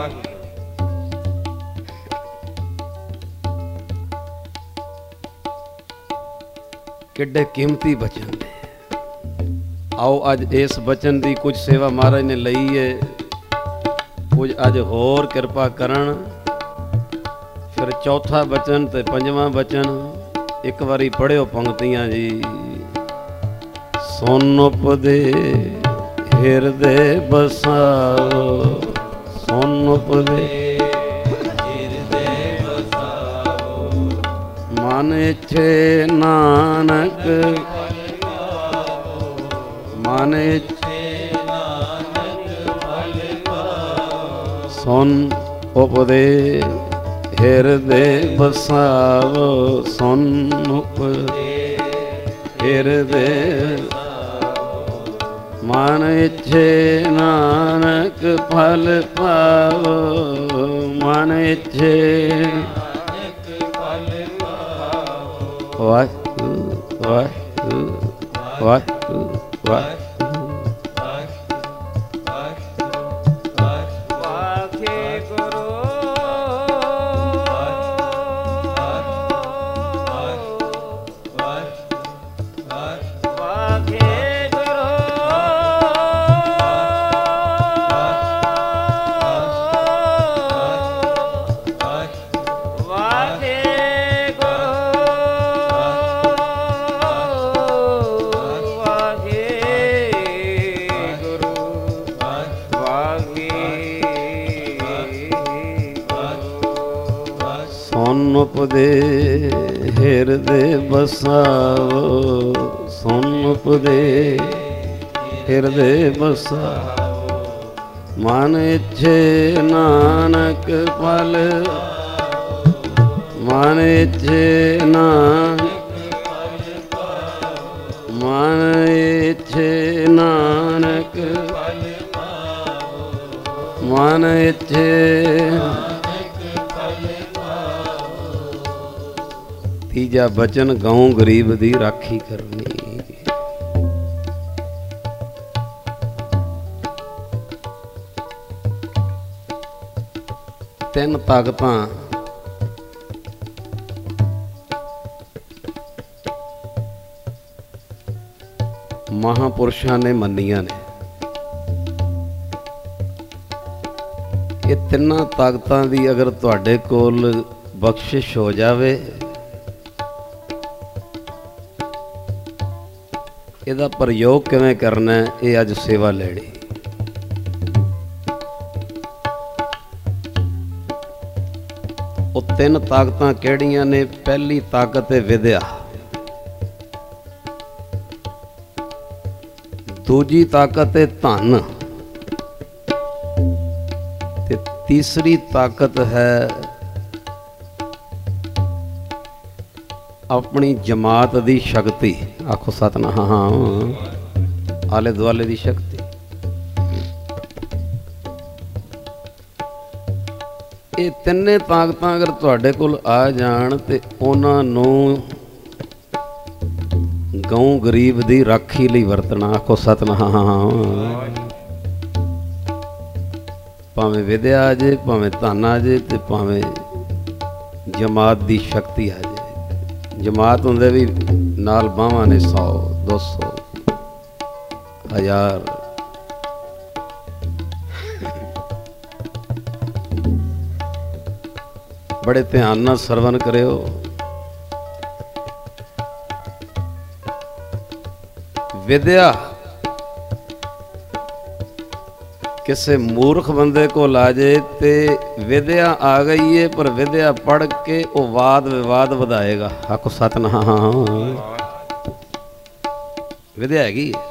ਕਿੱਡੇ ਕੀਮਤੀ ਬਚਨ ਨੇ। ਆਓ ਅੱਜ ਇਸ ਬਚਨ ਦੀ ਕੁਝ ਸੇਵਾ ਮਹਾਰਾਜ ਨੇ ਲਈ ਹੈ, ਕੁਝ ਅੱਜ ਹੋਰ ਕਿਰਪਾ ਕਰਨ। ਫਿਰ ਚੌਥਾ ਬਚਨ ਤੇ ਪੰਜਵਾਂ ਬਚਨ ਇੱਕ ਵਾਰੀ ਪੜ੍ਹਿਓ ਪੰਕਤੀਆਂ ਜੀ। ਸੁਨ ਉਪਦੇ ਹਿਰਦੇ ਬਸਾਓ, ਸੁਨ ਉਪਦੇ ਹਿਰਦੇ ਬਸਾਓ, ਮਨ ਇੱਛੇ ਨਾਨਕ ਮਨ ਇੱਛੇ ਨਾਨਕ ਫਲ ਪਾਓ। ਸੁਨ ਉਪਦੇ ਹਿਰਦੇ ਬਸਾਵੋ, ਸੁਨ ਉਪਦੇ ਹਿਰਦੇ ਮਨ ਇੱਛੇ ਨਾਨਕ ਫਲ ਪਾਵੋ, ਮਨ ਇੱਛੇ ਨਾਨਕ ਫਲ ਪਾਵੋ। ਵਾਹਿਗੁਰੂ ਵਾਹਿਗੁਰੂ ਵਾਹਿਗੁਰੂ ਵਾਹਿਗੁਰੂ। ਸੁਨ ਉਪਦੇ ਹਿਰਦੇ ਬਸਾਓ, ਸੁਨ ਉਪਦੇ ਹਿਰਦੇ ਬਸਾਓ, ਮਨ ਇੱਛੇ ਨਾਨਕ ਫਲ, ਮਨ ਇੱਛੇ ਨਾਨਕ ਮਨ ਇੱਛੇ ਨਾਨਕ ਮਨ ਇੱਛੇ। ਤੀਜਾ ਬਚਨ ਗਊ ਗਰੀਬ ਦੀ ਰਾਖੀ ਕਰਨੀ। ਤਿੰਨ ਤਾਕਤਾਂ ਮਹਾਂਪੁਰਸ਼ਾਂ ਨੇ ਮੰਨੀਆਂ ਨੇ। ਇਹ ਤਿੰਨਾਂ ਤਾਕਤਾਂ ਦੀ ਅਗਰ ਤੁਹਾਡੇ ਕੋਲ ਬਖਸ਼ਿਸ਼ ਹੋ ਜਾਵੇ, ਇਹਦਾ ਪ੍ਰਯੋਗ ਕਿਵੇਂ ਕਰਨਾ ਹੈ, ਇਹ ਅੱਜ ਸੇਵਾ ਲੈਣੀ। ਉਹ ਤਿੰਨ ਤਾਕਤਾਂ ਕਿਹੜੀਆਂ ਨੇ? ਪਹਿਲੀ ਤਾਕਤ ਹੈ ਵਿਦਿਆ, ਦੂਜੀ ਤਾਕਤ ਹੈ ਧਨ, ਤੇ ਤੀਸਰੀ ਤਾਕਤ ਹੈ ਆਪਣੀ ਜਮਾਤ ਦੀ ਸ਼ਕਤੀ। ਆਖੋ ਸਤਨਾਮ। ਆਲੇ ਦੁਆਲੇ ਦੀ ਸ਼ਕਤੀ। ਇਹ ਤਿੰਨੇ ਤਾਕਤਾਂ ਅਗਰ ਤੁਹਾਡੇ ਕੋਲ ਆ ਜਾਣ ਤੇ ਉਹਨਾਂ ਨੂੰ ਗਊ ਗਰੀਬ ਦੀ ਰਾਖੀ ਲਈ ਵਰਤਣਾ। ਆਖੋ ਸਤਨਾਮ। ਭਾਵੇਂ ਵਿਦਿਆ ਆ ਜੇ, ਭਾਵੇਂ ਧਨ ਆ ਜੇ, ਤੇ ਭਾਵੇਂ ਜਮਾਤ ਦੀ ਸ਼ਕਤੀ ਆ ਜੇ। ਜਮਾਤ ਹੁੰਦੇ ਵੀ ਨਾਲ ਬਾਹਾਂ ਨੇ, ਸੌ ਦੋ ਸੌ ਹਜ਼ਾਰ। ਬੜੇ ਧਿਆਨ ਨਾਲ ਸਰਵਨ ਕਰਿਓ। ਵਿਦਿਆ ਕਿਸੇ ਮੂਰਖ ਬੰਦੇ ਕੋਲ ਆ ਜੇ ਤੇ ਵਿਦਿਆ ਆ ਗਈ ਏ, ਪਰ ਵਿਦਿਆ ਪੜ੍ਹ ਕੇ ਉਹ ਵਾਦ ਵਿਵਾਦ ਵਧਾਏਗਾ। ਆਖੋ ਸਤਨਾਮ। ਵਿਦਿਆ ਹੈਗੀ ਹੈ,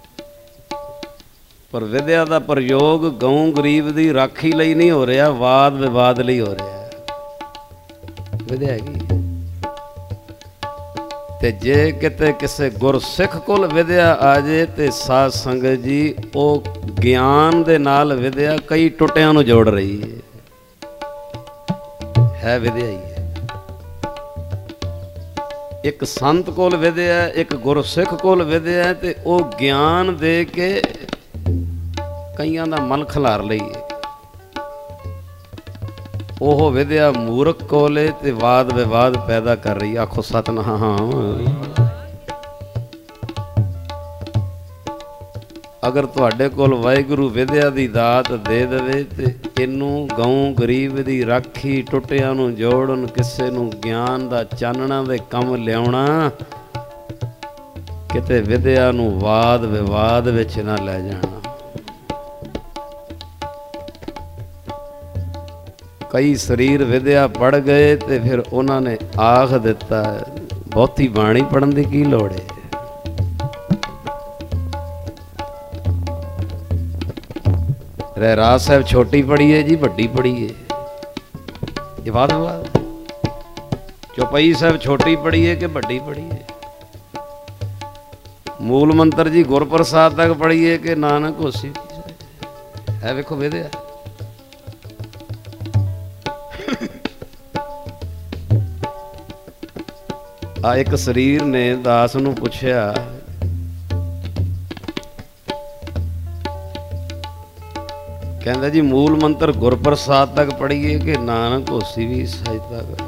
ਪਰ ਵਿਦਿਆ ਦਾ ਪ੍ਰਯੋਗ ਗਊ ਗਰੀਬ ਦੀ ਰਾਖੀ ਲਈ ਨਹੀਂ ਹੋ ਰਿਹਾ, ਵਾਦ ਵਿਵਾਦ ਲਈ ਹੋ ਰਿਹਾ। ਵਿਦਿਆ ਹੈਗੀ ਤੇ ਜੇ ਕਿਤੇ ਕਿਸੇ ਗੁਰਸਿੱਖ ਕੋਲ ਵਿਦਿਆ ਆ ਜੇ ਤੇ ਸਾਧ ਸੰਗਤ ਜੀ ਉਹ ਗਿਆਨ ਦੇ ਨਾਲ ਵਿਦਿਆ ਕਈ ਟੁੱਟਿਆਂ ਨੂੰ ਜੋੜ ਰਹੀ ਹੈ, ਹੈ ਵਿਦਿਆ ਹੀ ਹੈ। ਇੱਕ ਸੰਤ ਕੋਲ ਵਿਦਿਆ, ਇੱਕ ਗੁਰਸਿੱਖ ਕੋਲ ਵਿਦਿਆ ਤੇ ਉਹ ਗਿਆਨ ਦੇ ਕੇ ਕਈਆਂ ਦਾ ਮਨ ਖਿਲਾਰ ਲਈ ਹੈ। ਉਹ ਵਿਦਿਆ ਮੂਰਖ ਕੋਲੇ ਤੇ ਵਾਦ ਵਿਵਾਦ ਪੈਦਾ ਕਰ ਰਹੀ। ਆਖੋ ਸਤਿਨਾਮ। ਅਗਰ ਤੁਹਾਡੇ ਕੋਲ ਵਾਹਿਗੁਰੂ ਵਿਦਿਆ ਦੀ ਦਾਤ ਦੇ ਦੇਵੇ ਤੇ ਇਹਨੂੰ ਗਊ ਗਰੀਬ ਦੀ ਰਾਖੀ, ਟੁੱਟਿਆਂ ਨੂੰ ਜੋੜਨ, ਕਿਸੇ ਨੂੰ ਗਿਆਨ ਦਾ ਚਾਨਣਾ ਦੇ ਕੰਮ ਲਿਆਉਣਾ, ਕਿਤੇ ਵਿਦਿਆ ਨੂੰ ਵਾਦ ਵਿਵਾਦ ਵਿੱਚ ਨਾ ਲੈ ਜਾਣਾ। ਕਈ ਸਰੀਰ ਵਿਦਿਆ ਪੜ੍ਹ ਗਏ ਤੇ ਫਿਰ ਉਹਨਾਂ ਨੇ ਆਖ ਦਿੱਤਾ ਬਹੁਤੀ ਬਾਣੀ ਪੜ੍ਹਨ ਦੀ ਕੀ ਲੋੜ ਹੈ। ਰਹਿਰਾਸ ਸਾਹਿਬ ਛੋਟੀ ਪੜ੍ਹੀਏ ਜੀ ਵੱਡੀ ਪੜ੍ਹੀਏ, ਇਹ ਵਾਦ ਵਿਵਾਦ। ਚੌਪਈ ਸਾਹਿਬ ਛੋਟੀ ਪੜ੍ਹੀਏ ਕਿ ਵੱਡੀ ਪੜ੍ਹੀਏ। ਮੂਲ ਮੰਤਰ ਜੀ ਗੁਰਪ੍ਰਸਾਦ ਤੱਕ ਪੜ੍ਹੀਏ ਕਿ ਨਾਨਕ ਹੋਸੀ। ਹੈ ਵੇਖੋ ਵਿਦਿਆ। ਆ ਇੱਕ ਸਰੀਰ ਨੇ ਦਾਸ ਨੂੰ ਪੁੱਛਿਆ, ਕਹਿੰਦਾ ਜੀ ਮੂਲ ਮੰਤਰ ਗੁਰਪ੍ਰਸਾਦ ਤੱਕ ਪੜ੍ਹੀਏ ਕਿ ਨਾਨਕ ਹੋਸੀ ਵੀ ਸਹਿਜਤਾ ਕਰ।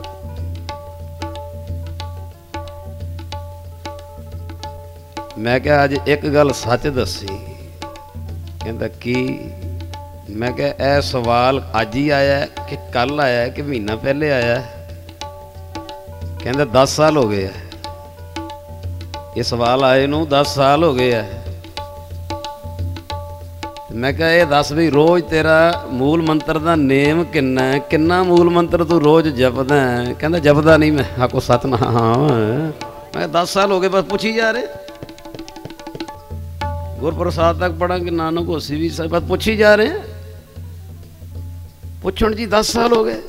ਮੈਂ ਕਿਹਾ ਅੱਜ ਇੱਕ ਗੱਲ ਸੱਚ ਦੱਸੀ। ਕਹਿੰਦਾ ਕੀ? ਮੈਂ ਕਿਹਾ ਇਹ ਸਵਾਲ ਅੱਜ ਹੀ ਆਇਆ ਕਿ ਕੱਲ ਆਇਆ ਕਿ ਮਹੀਨਾ ਪਹਿਲੇ ਆਇਆ? ਕਹਿੰਦਾ ਦਸ ਸਾਲ ਹੋ ਗਏ ਆ ਇਹ ਸਵਾਲ ਆਏ ਨੂੰ, ਦਸ ਸਾਲ ਹੋ ਗਏ ਆ। ਮੈਂ ਕਿਹਾ ਇਹ ਦੱਸ ਵੀ ਰੋਜ਼ ਤੇਰਾ ਮੂਲ ਮੰਤਰ ਦਾ ਨੇਮ ਕਿੰਨਾ ਹੈ, ਕਿੰਨਾ ਮੂਲ ਮੰਤਰ ਤੂੰ ਰੋਜ਼ ਜਪਦਾ? ਕਹਿੰਦਾ ਜਪਦਾ ਨਹੀਂ ਮੈਂ। ਆਖੋ ਸਤਿਨਾਮ। ਮੈਂ ਦਸ ਸਾਲ ਹੋ ਗਏ ਬਸ ਪੁੱਛੀ ਜਾ ਰਹੇ। ਗੁਰਪ੍ਰਸਾਦ ਤੱਕ ਪੜਾਂਗੇ, ਨਾਨਕ ਹੋਸੀ ਵੀ ਬਸ ਪੁੱਛੀ ਜਾ ਰਹੇ। ਪੁੱਛਣ ਜੀ ਦਸ ਸਾਲ ਹੋ ਗਏ।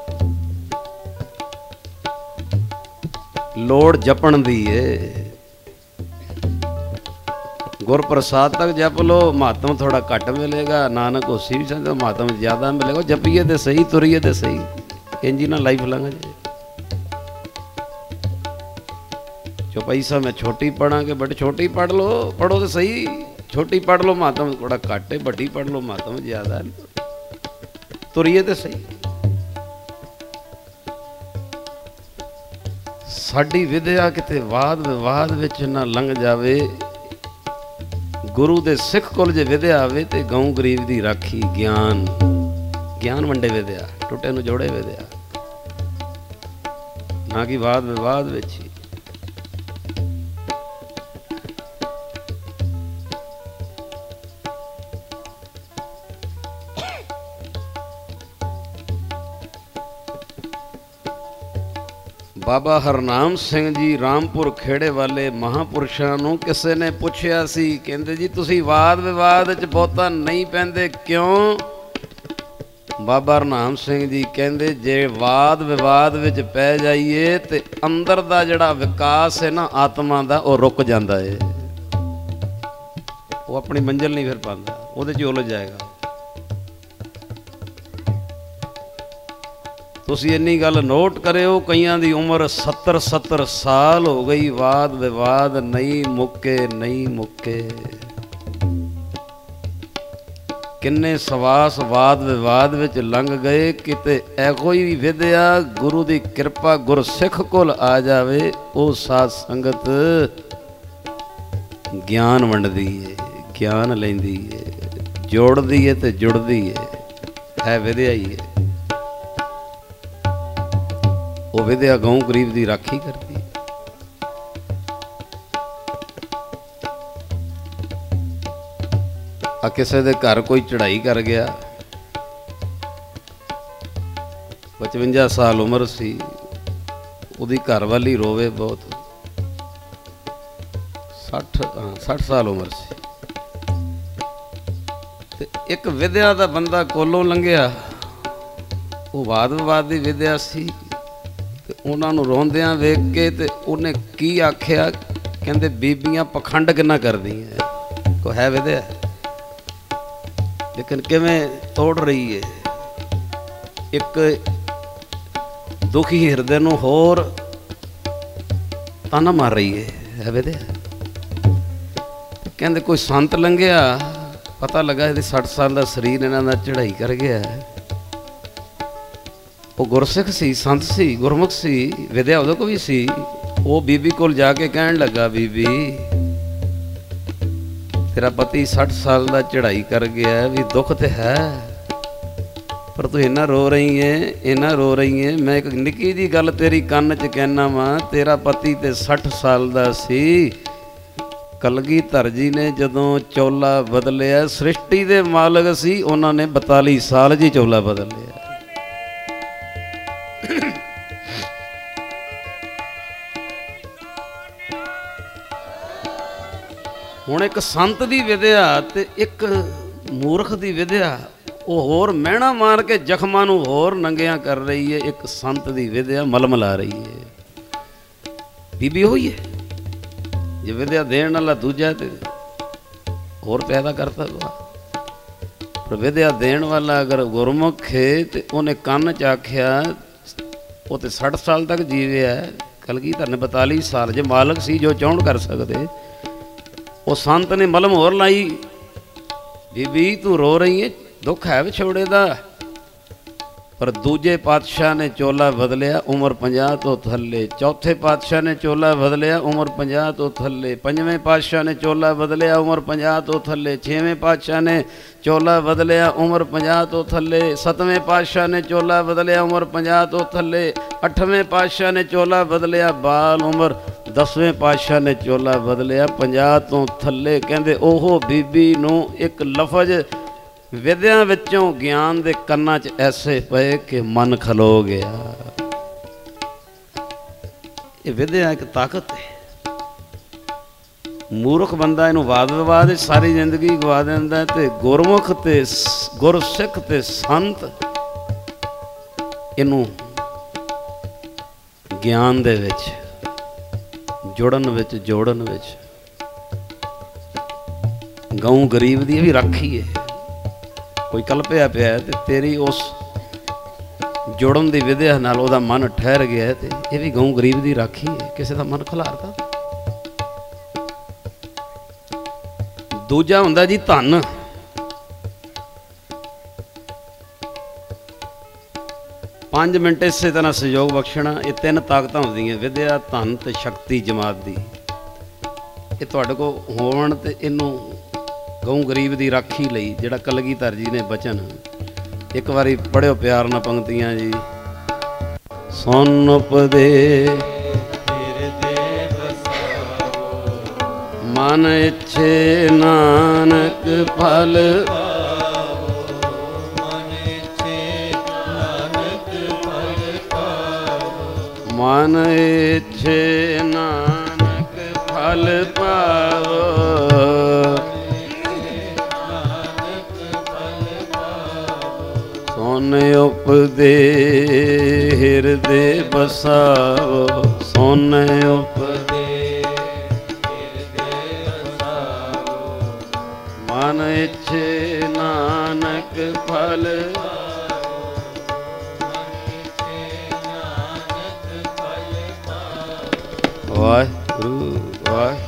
ਲੋੜ ਜਪਣ ਦੀ ਏ। ਗੁਰਪ੍ਰਸਾਦ ਤੱਕ ਜਪ ਲੋ, ਮਾਤਮ ਥੋੜਾ ਘੱਟ ਮਿਲੇਗਾ। ਨਾਨਕ ਹੋਸੀ ਵੀ ਸੰਗ ਮਾਤਮ ਜ਼ਿਆਦਾ ਮਿਲੇਗਾ। ਜਪੀਏ ਤੇ ਸਹੀ, ਤੁਰੀਏ ਤੇ ਸਹੀ, ਇੰਝ ਨਾ ਲਾਈਫ ਲੰਘ ਜਾਏ। ਚੌਪਈ ਸਾਹਿਬ ਮੈਂ ਛੋਟੀ ਪੜਾਂਗੇ, ਬਟ ਛੋਟੀ ਪੜ੍ਹ ਲਓ, ਪੜ੍ਹੋ ਤੇ ਸਹੀ। ਛੋਟੀ ਪੜ੍ਹ ਲਓ, ਮਾਤਮ ਥੋੜਾ ਘੱਟ ਹੈ। ਵੱਡੀ ਪੜ੍ਹ ਲਓ, ਮਾਤਮ ਜ਼ਿਆਦਾ। ਤੁਰੀਏ ਤੇ ਸਹੀ। ਸਾਡੀ ਵਿਦਿਆ ਕਿਤੇ ਵਾਦ ਵਿਵਾਦ ਵਿੱਚ ਨਾ ਲੰਘ ਜਾਵੇ। ਗੁਰੂ ਦੇ ਸਿੱਖ ਕੋਲ ਜੇ ਵਿਦਿਆ ਆਵੇ ਤੇ ਗਊ ਗਰੀਬ ਦੀ ਰਾਖੀ, ਗਿਆਨ ਗਿਆਨ ਵੰਡੇ ਵਿਦਿਆ, ਟੁੱਟੇ ਨੂੰ ਜੋੜੇ ਵਿਦਿਆ, ਨਾ ਕਿ ਵਾਦ ਵਿਵਾਦ ਵਿੱਚ ਹੀ। ਬਾਬਾ ਹਰਨਾਮ ਸਿੰਘ ਜੀ ਰਾਮਪੁਰ ਖੇੜੇ ਵਾਲੇ ਮਹਾਂਪੁਰਸ਼ਾਂ ਨੂੰ ਕਿਸੇ ਨੇ ਪੁੱਛਿਆ ਸੀ, ਕਹਿੰਦੇ ਜੀ ਤੁਸੀਂ ਵਾਦ ਵਿਵਾਦ 'ਚ ਬਹੁਤਾ ਨਹੀਂ ਪੈਂਦੇ ਕਿਉਂ? ਬਾਬਾ ਹਰਨਾਮ ਸਿੰਘ ਜੀ ਕਹਿੰਦੇ ਜੇ ਵਾਦ ਵਿਵਾਦ ਵਿੱਚ ਪੈ ਜਾਈਏ ਤੇ ਅੰਦਰ ਦਾ ਜਿਹੜਾ ਵਿਕਾਸ ਹੈ ਨਾ ਆਤਮਾ ਦਾ, ਉਹ ਰੁਕ ਜਾਂਦਾ ਹੈ। ਉਹ ਆਪਣੀ ਮੰਜ਼ਿਲ ਨਹੀਂ ਫਿਰ ਪਾਉਂਦਾ, ਉਹਦੇ 'ਚ ਉਲਝ ਜਾਏਗਾ। ਤੁਸੀਂ ਇੰਨੀ ਗੱਲ ਨੋਟ ਕਰਿਓ, ਕਈਆਂ ਦੀ ਉਮਰ ਸੱਤਰ ਸੱਤਰ ਸਾਲ ਹੋ ਗਈ, ਵਾਦ ਵਿਵਾਦ ਨਹੀਂ ਮੁੱਕੇ, ਨਹੀਂ ਮੁੱਕੇ। ਕਿੰਨੇ ਸਵਾਸ ਵਾਦ ਵਿਵਾਦ ਵਿੱਚ ਲੰਘ ਗਏ। ਕਿਤੇ ਇਹੋ ਹੀ ਵਿਦਿਆ ਗੁਰੂ ਦੀ ਕਿਰਪਾ ਗੁਰਸਿੱਖ ਕੋਲ ਆ ਜਾਵੇ, ਉਹ ਸਾਧ ਸੰਗਤ ਗਿਆਨ ਵੰਡਦੀ ਏ, ਗਿਆਨ ਲੈਂਦੀ ਏ, ਜੋੜਦੀ ਏ ਤੇ ਜੁੜਦੀ ਏ। ਹੈ ਵਿਦਿਆ ਹੀ ਏ। ਉਹ ਵਿਦਿਆ ਗਊ ਗਰੀਬ ਦੀ ਰਾਖੀ ਕਰਦੀ। ਆ ਕਿਸੇ ਦੇ ਘਰ ਕੋਈ ਚੜ੍ਹਾਈ ਕਰ ਗਿਆ, ਪਚਵੰਜਾ ਸਾਲ ਉਮਰ ਸੀ, ਉਹਦੀ ਘਰ ਵਾਲੀ ਰੋਵੇ ਬਹੁਤ। सठ हाँ सठ साल उम्र सी ते एक विद्या दा बंदा कोलों लंघिया, वो वाद विवाद दी विद्या सी ते उन्हां नूं रोंदियां वेख के ते उन्हें की आख्या, कहंदे बीबियां पखंड किन्ना करदियां, को है विद्या लेकिन किवें तोड़ रही है एक दुखी हिरदे नूं होर ताना मार रही है, है विद्या। कहते कोई संत लंघिया, पता लगा ये सठ साल का शरीर इन्हां दा चढ़ाई कर गया है। वो गुरसिख सी, संत सी, गुरमुख सी, विद्या उहदे को भी सी। वो बीबी कोल जाके कहन लगा, बीबी तेरा पति सठ साल का चढ़ाई कर गया है, भी दुख तो है पर तू इन्ना रो रही है, इन्ना रो रही है। मैं एक निक्की जी गल तेरी कन्न च कहना वा, तेरा पति तो सठ साल का सी। कलगीधर जी ने जदों चोला बदलिया, सृष्टि दे मालक सी, उन्होंने बताली साल जी चोला बदल लिया। हुण एक संत दी विद्या ते एक मूर्ख दी विद्या, वो होर महना मार के जख्मां नूं होर नंगियां कर रही है। एक संत दी विद्या मलमला रही है। बीबी होई है जे विद्या देण वाला दूजा ते होर पैदा करता हुआ, पर विद्या देण वाला अगर गुरमुख है तो उन्हें कन्न च आख्या, वो तो सठ साल तक जीविया है। कलगीधर ने बताली साल, जे मालक सी जो चाहण कर सकते। वो संत ने मलम होर लाई, बीबी तू रो रही है, दुख है विछोड़े दा। पर दूजे पातशाह ने चोला बदलिया, उम्र पंजाह तो थले। चौथे पातशाह ने चोला बदलिया, उम्र पंजाह तो थले। पंजवें पातशाह ने चोला बदलिया, उम्र पंजाह तो थले। छेवें पातशाह ने चोला बदलिया, उम्र पंजाह तो थले। सतवें पातशाह ने चोला बदलिया, उम्र पंजाह तो थले। अठवें पातशाह ने चोला बदलिया, बाल उम्र। दसवें पातशाह ने चोला बदलिया, पंजाह तो थले। कहंदे ओहो बीबी नूं एक लफज विद्या विचों ज्ञान दे कन्नां च ऐसे पे कि मन खलो गया। ये विद्या एक ताकत है। मूर्ख बंदा इनू वाद विवाद सारी जिंदगी गवा देंदा है, ते गुरमुख ते गुरसिख ते संत इनू ज्ञान दे विच जुड़न विच जोड़न विच। गऊ गरीब दी भी राखी है। कोई कल्पिया पिया है तो तेरी उस जुड़न की विद्या नाल ओदा मन ठहर गया है, तो यह भी गऊ गरीब की राखी है, किसी का मन खिलारदा। दूजा हुंदा जी धन। पांच मिनट इस तरह सहयोग बख्शना। ये तीन ताकतां होंदियां, विद्या धन ते शक्ति जमात दी। ये तुहाडे कोल होण ते इनू गऊ गरीब की राखी लई जिहड़ा कलगीधर जी ने बचन एक बारी पढ़ियो प्यार नाल पंक्तियां जी। सुन उपदे मन इच्छे नानक फल, मन इच्छे नानक फल पावो। सुन उपदे हृदय बसावो, सुन उपदे हृदय बसावो। मन इच्छे नानक फल, वाहिगुरू वाहिगुरू।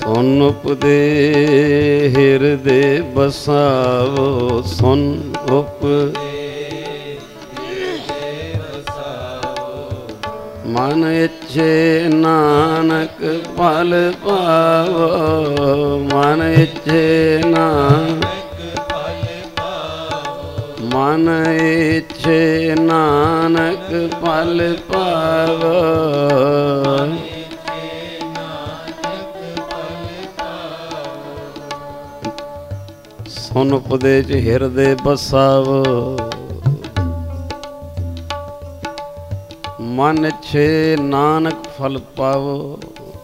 ਸੁਨ ਉਪਦੇ ਹਿਰਦੇ ਬਸਾਵੋ, ਸੁਨ ਉਪਦੇ ਹਿਰਦੇ ਬਸਾਵੋ। ਮਨ ਇੱਛੇ ਨਾਨਕ ਫਲ ਪਾਵੋ, ਮਨ ਇੱਛੇ ਨਾਨਕ ਫਲ ਪਾਵੋ। ਮਨ ਇੱਛੇ ਨਾਨਕ ਫਲ ਪਾਵੋ। ਸੁਨ ਉਪਦੇ ਚ ਹਿਰਦੇ ਬਸਾਵੋ, ਮਨ ਇੱਛੇ ਨਾਨਕ ਫਲ ਪਾਵੋ।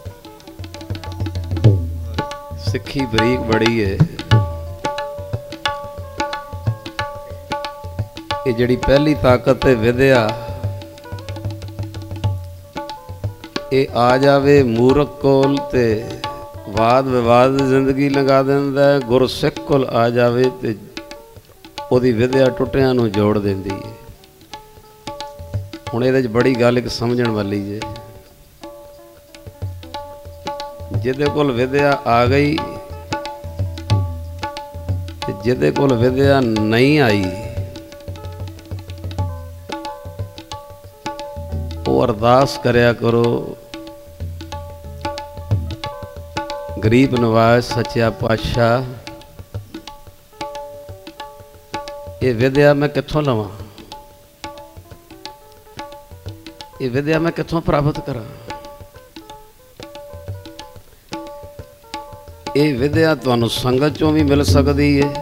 ਸਿੱਖੀ ਬਰੀਕ ਬੜੀ ਹੈ। ਇਹ ਜਿਹੜੀ ਪਹਿਲੀ ਤਾਕਤ ਹੈ ਵਿਦਿਆ, ਇਹ ਆ ਜਾਵੇ ਮੂਰਖ ਕੋਲ ਤੇ ਵਾਦ ਵਿਵਾਦ ਜ਼ਿੰਦਗੀ ਲਗਾ ਦਿੰਦਾ। ਗੁਰਸਿੱਖ ਕੋਲ ਆ ਜਾਵੇ ਤੇ ਉਹਦੀ ਵਿਦਿਆ ਟੁੱਟਿਆਂ ਨੂੰ ਜੋੜ ਦਿੰਦੀ ਹੈ। ਹੁਣ ਇਹਦੇ 'ਚ ਬੜੀ ਗੱਲ ਇੱਕ ਸਮਝਣ ਵਾਲੀ ਜੇ। ਜਿਹਦੇ ਕੋਲ ਵਿਦਿਆ ਆ ਗਈ ਤੇ ਜਿਹਦੇ ਕੋਲ ਵਿਦਿਆ ਨਹੀਂ ਆਈ, ਉਹ ਅਰਦਾਸ ਕਰਿਆ ਕਰੋ, ਗਰੀਬ ਨਵਾਜ਼ ਸੱਚਿਆ ਪਾਤਸ਼ਾਹ, ਇਹ ਵਿਦਿਆ ਮੈਂ ਕਿੱਥੋਂ ਲਵਾਂ, ਇਹ ਵਿਦਿਆ ਮੈਂ ਕਿੱਥੋਂ ਪ੍ਰਾਪਤ ਕਰਾਂ। ਇਹ ਵਿਦਿਆ ਤੁਹਾਨੂੰ ਸੰਗਤ ਚੋਂ ਵੀ ਮਿਲ ਸਕਦੀ ਹੈ।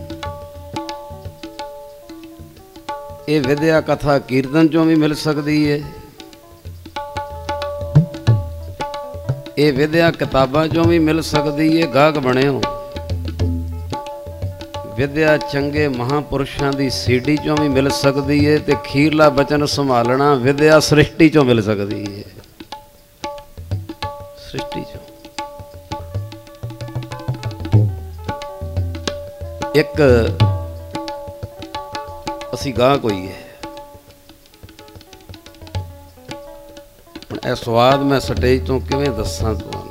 ਇਹ ਵਿਦਿਆ ਕਥਾ ਕੀਰਤਨ ਚੋਂ ਵੀ ਮਿਲ ਸਕਦੀ ਹੈ। ਇਹ ਵਿਦਿਆ ਕਿਤਾਬਾਂ ਚੋਂ ਵੀ ਮਿਲ ਸਕਦੀ ਹੈ। ਗਾਹਕ ਬਣਿਓ। ਵਿਦਿਆ ਚੰਗੇ ਮਹਾਂਪੁਰਸ਼ਾਂ ਦੀ ਸੀਡੀ ਚੋਂ ਵੀ ਮਿਲ ਸਕਦੀ ਹੈ ਤੇ ਖੀਰਲਾ ਬਚਨ ਸੰਭਾਲਣਾ ਵਿਦਿਆ ਸ੍ਰਿਸ਼ਟੀ ਚੋਂ ਮਿਲ ਸਕਦੀ ਹੈ। ਸ੍ਰਿਸ਼ਟੀ ਚੋਂ ਇੱਕ ਅਸੀਂ ਗਾਹਕ ਹੋਈ ਹੈ। ਇਹ ਸਵਾਦ ਮੈਂ ਸਟੇਜ ਤੋਂ ਕਿਵੇਂ ਦੱਸਾਂ ਤੁਹਾਨੂੰ।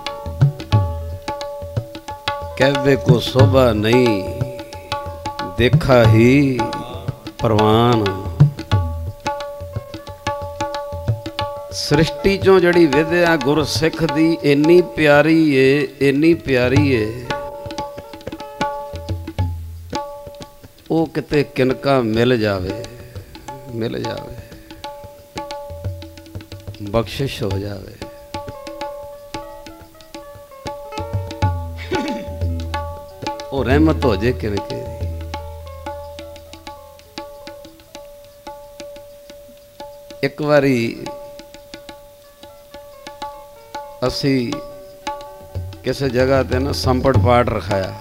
ਕਹਿਵੇ ਕੋ ਸੋਭਾ ਨਹੀਂ ਦੇਖਾ ਹੀ ਪ੍ਰਵਾਨ। ਸ੍ਰਿਸ਼ਟੀ ਚੋਂ ਜਿਹੜੀ ਵਿਦਿਆ ਗੁਰਸਿੱਖ ਦੀ ਇੰਨੀ ਪਿਆਰੀ ਏ, ਇੰਨੀ ਪਿਆਰੀ ਏ, ਉਹ ਕਿਤੇ ਕਿਨਕਾ ਮਿਲ ਜਾਵੇ, ਮਿਲ ਜਾਵੇ, ਬਖਸ਼ਿਸ਼ ਹੋ ਜਾਵੇ। ਉਹ ਰਹਿਮਤ ਹੋ ਜੇ ਕਿਨਕੇ ਦੀ। ਇੱਕ ਵਾਰੀ ਅਸੀਂ ਕਿਸੇ ਜਗ੍ਹਾ ਤੇ ਨਾ ਸੰਪਟ ਪਾਠ ਰਖਾਇਆ।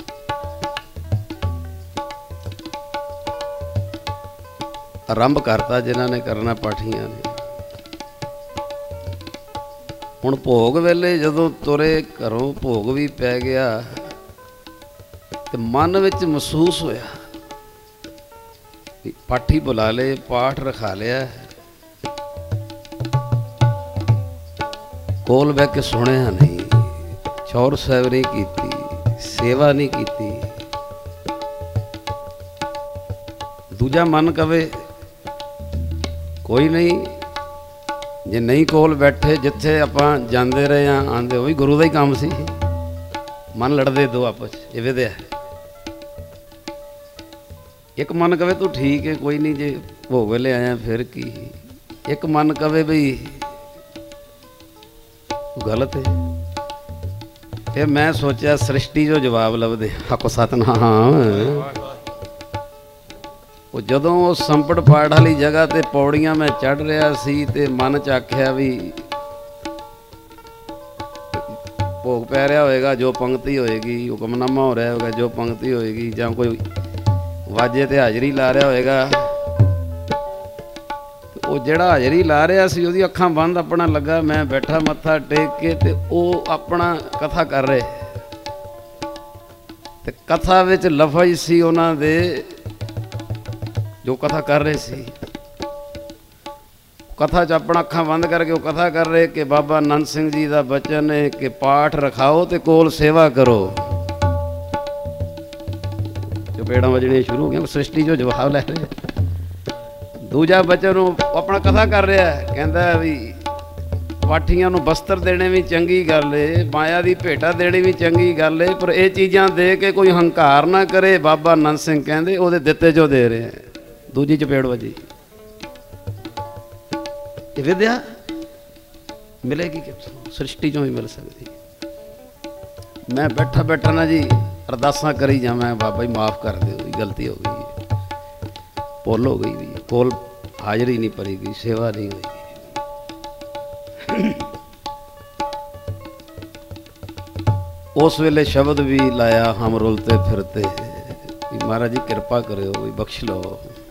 ਆਰੰਭ ਕਰਤਾ ਜਿਨ੍ਹਾਂ ਨੇ ਕਰਨਾ, ਪਾਠੀਆਂ ਨੇ। ਹੁਣ ਭੋਗ ਵੇਲੇ ਜਦੋਂ ਤੁਰੇ ਘਰੋਂ, ਭੋਗ ਵੀ ਪੈ ਗਿਆ ਤੇ ਮਨ ਵਿੱਚ ਮਹਿਸੂਸ ਹੋਇਆ ਵੀ ਪਾਠੀ ਬੁਲਾ ਲਏ, ਪਾਠ ਰਖਾ ਲਿਆ, ਕੋਲ ਬਹਿ ਕੇ ਸੁਣਿਆ ਨਹੀਂ, ਚੌਰ ਸਾਹਿਬ ਨਹੀਂ ਕੀਤੀ, ਸੇਵਾ ਨਹੀਂ ਕੀਤੀ। ਦੂਜਾ ਮਨ ਕਵੇ ਕੋਈ ਨਹੀਂ, ਜੇ ਨਹੀਂ ਕੋਲ ਬੈਠੇ, ਜਿੱਥੇ ਆਪਾਂ ਜਾਂਦੇ ਰਹੇ ਹਾਂ ਆਂਦੇ, ਉਹ ਵੀ ਗੁਰੂ ਦਾ ਹੀ ਕੰਮ ਸੀ। ਮਨ ਲੜਦੇ ਦੋ ਆਪਸ 'ਚ, ਇਹ ਵਿਦਿਆ। ਇੱਕ ਮਨ ਕਵੇ ਤੂੰ ਠੀਕ ਹੈ, ਕੋਈ ਨਹੀਂ, ਜੇ ਭੋਗ ਵੇਲੇ ਆਇਆ ਫਿਰ ਕੀ। ਇੱਕ ਮਨ ਕਵੇ ਬਈ ਗਲਤ ਹੈ। ਫਿਰ ਮੈਂ ਸੋਚਿਆ ਸ੍ਰਿਸ਼ਟੀ ਜੋ ਜਵਾਬ ਲੱਭਦੇ, ਆਖੋ ਸਤਿਨਾਮ। ਉਹ ਜਦੋਂ ਉਹ ਸੰਪਟ ਪਾਠ ਵਾਲੀ ਜਗ੍ਹਾ ਤੇ ਪੌੜੀਆਂ ਮੈਂ ਚੜ੍ਹ ਰਿਹਾ ਸੀ ਤੇ ਮਨ 'ਚ ਆਖਿਆ ਵੀ ਭੋਗ ਪੈ ਰਿਹਾ ਹੋਏਗਾ, ਜੋ ਪੰਕਤੀ ਹੋਏਗੀ, ਹੁਕਮਨਾਮਾ ਹੋ ਰਿਹਾ ਹੋਏਗਾ, ਜੋ ਪੰਕਤੀ ਹੋਏਗੀ, ਜਾਂ ਕੋਈ ਵਾਜੇ ਤੇ ਹਾਜ਼ਰੀ ਲਾ ਰਿਹਾ ਹੋਏਗਾ। ਉਹ ਜਿਹੜਾ ਹਾਜ਼ਰੀ ਲਾ ਰਿਹਾ ਸੀ ਉਹਦੀ ਅੱਖਾਂ ਬੰਦ, ਆਪਣਾ ਲੱਗਾ, ਮੈਂ ਬੈਠਾ ਮੱਥਾ ਟੇਕ ਕੇ, ਤੇ ਉਹ ਆਪਣਾ ਕਥਾ ਕਰ ਰਹੇ। ਤੇ ਕਥਾ ਵਿੱਚ ਲਫ਼ਜ਼ ਸੀ ਉਹਨਾਂ ਦੇ ਜੋ ਕਥਾ ਕਰ ਰਹੇ ਸੀ, कथा च अपना अखां बंद करके वो कथा कर रहे कि बाबा नंद सिंह जी का बचन है कि पाठ रखाओ तो कोल सेवा करो। चपेड़ा वजनियां शुरू हो गया, सृष्टि जो जवाब लै रहे। दूजा बचन अपना कथा कर रहा है, कहता भी पाठियां नूं बस्तर देने भी चंगी गल है, माया की भेटा देनी भी चंगी गल है, पर यह चीज़ां दे के कोई हंकार ना करे। बाबा नंद सिंह कहते वो दिते जो दे रहे हैं। दूजी चपेड़ वजी। विद्या मिलेगी कितों? सृष्टि चों ही मिल सकती। मैं बैठा बैठा ना जी अरदासां करी जावां, बाबा जी माफ़ कर दो, गलती हो गई, भुल हो गई, भी कोल हाजरी नहीं भरी गई, सेवा नहीं हुई। उस वेले शब्द भी लाया हम रुलते फिरते, महाराज जी कृपा करो, भी बख्श लो।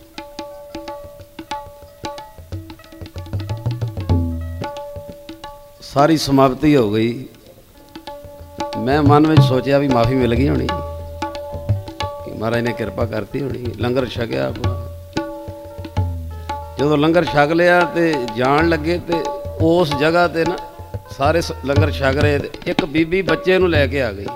सारी समाप्ति हो गई। मैं मन में सोचा भी माफ़ी मिल गई होनी, महाराज ने कृपा करती होनी। लंगर छकिया अपना, जो लंगर छक लिया तो जान लगे तो उस जगह ते ना सारे लंगर छक रहे, एक बीबी बच्चे नूं लैके आ गई,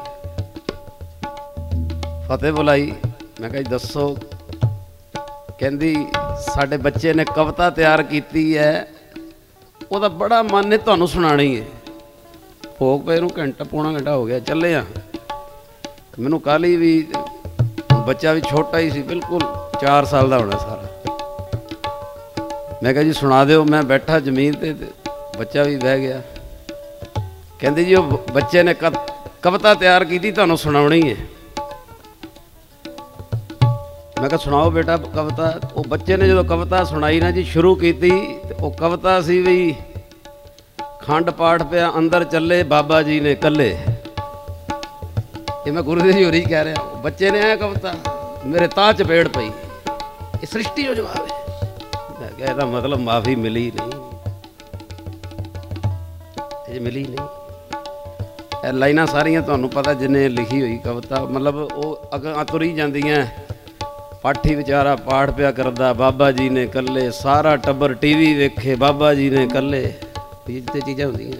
फतेह बुलाई। मैं कहा दसो, कहती साडे बच्चे ने कविता तैयार की है, ਉਹਦਾ बड़ा मन है ਤੁਹਾਨੂੰ सुनानी है। भोग पे नूं घंटा पौना घंटा हो गया, चले आ। मैनू काली भी बच्चा भी छोटा ही सी, बिल्कुल चार साल का होना सारा। मैं कहा जी सुना दो। मैं बैठा जमीन ते, बच्चा भी बह गया। कहती जी वो बच्चे ने कविता तैयार की ਤੁਹਾਨੂੰ सुनानी है। मैं कहा सुनाओ बेटा कविता। वो बच्चे ने जो कविता सुनाई ना जी, शुरू की वो कविता सी भी खंड पाठ पिया अंदर चले बाबा जी ने कले। ये मैं गुरु जी होरी कह रहा, बच्चे ने आया कविता मेरे ता चपेड़ पई। ये सृष्टि जो जवाब है। मैं कहा ਇਹਦਾ मतलब माफ़ी मिली नहीं, ये मिली नहीं। लाइनां सारियां तुहानूं पता, जिन्हें लिखी हुई कविता मतलब वो अगर तुरी जांदियां। पाठी बेचारा पाठ पिया करदा, बाबा जी ने कले, सारा टब्बर टीवी वेखे, बाबा जी ने कले। ये चीज़ां होंदियां।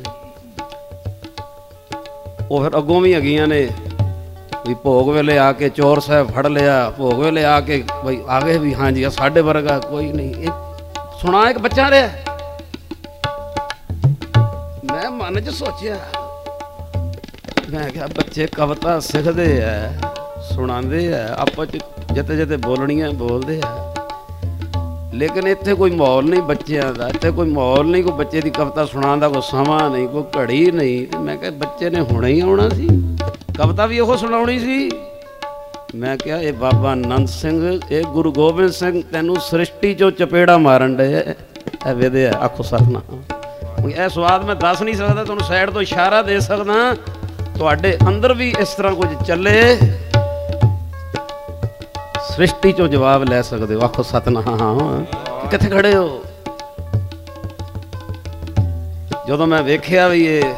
वो फिर अगों भी हैगियां ने भी भोग वेले आके चोर साहब फड़ लिया, भोग वेले आके भाई आ गए भी हाँ जी साढ़े वर्गा कोई नहीं। एक सुना एक बच्चा रहा। मैं मन च सोचिया, मैं क्या बच्चे कविता सीखते है, सुनाते है, आपस जिते जिते बोलनियां बोलते हैं, लेकिन इत्थे कोई माहौल नहीं बच्चों का। इत्थे कोई माहौल नहीं, कोई बच्चे की कविता सुना का कोई समा नहीं, कोई घड़ी नहीं। तो मैं क्या बच्चे ने हुणे ही आना सी, कविता भी वो सुनानी सी। मैं क्या ये बाबा नंद सिंह, ये गुरु गोबिंद सिंह तेनू सृष्टि चो चपेड़ा मारन डे विदे आखो सतनाम। यह स्वाद मैं दस नहीं सकता, तुहानू साइड तो इशारा दे सकदा, तुहाडे अंदर भी इस तरह कुछ चले, सृष्टि चो जवाब लै सकते हो। आखो सतनाम। कित्थे खड़े हो? जो मैं वेख्या भी ये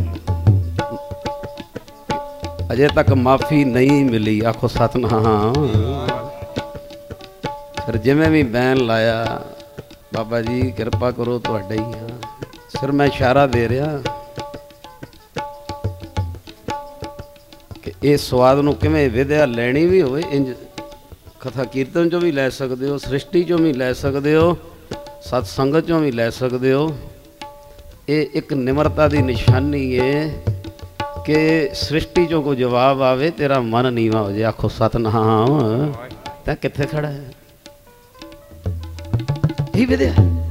अजे तक माफ़ी नहीं मिली, आखो सतनाम। फिर जिमें भी बैन लाया, बाबा जी कृपा करो तुहाडे ही हाँ। फिर मैं इशारा दे रहा कि इस स्वाद नूं किवें विद्या लैनी भी होवे, इंज कथा कीर्तन चो भी लै सकते हो, सृष्टि चो भी लै सकते हो, सत्संगत चो भी लै सकते हो। ये एक निमरता की निशानी है कि सृष्टि चो कोई जवाब आवे, तेरा मन नीवा हो जाए। आखो सतनाम। तैं कित्थे खड़ा है? यही विद्या।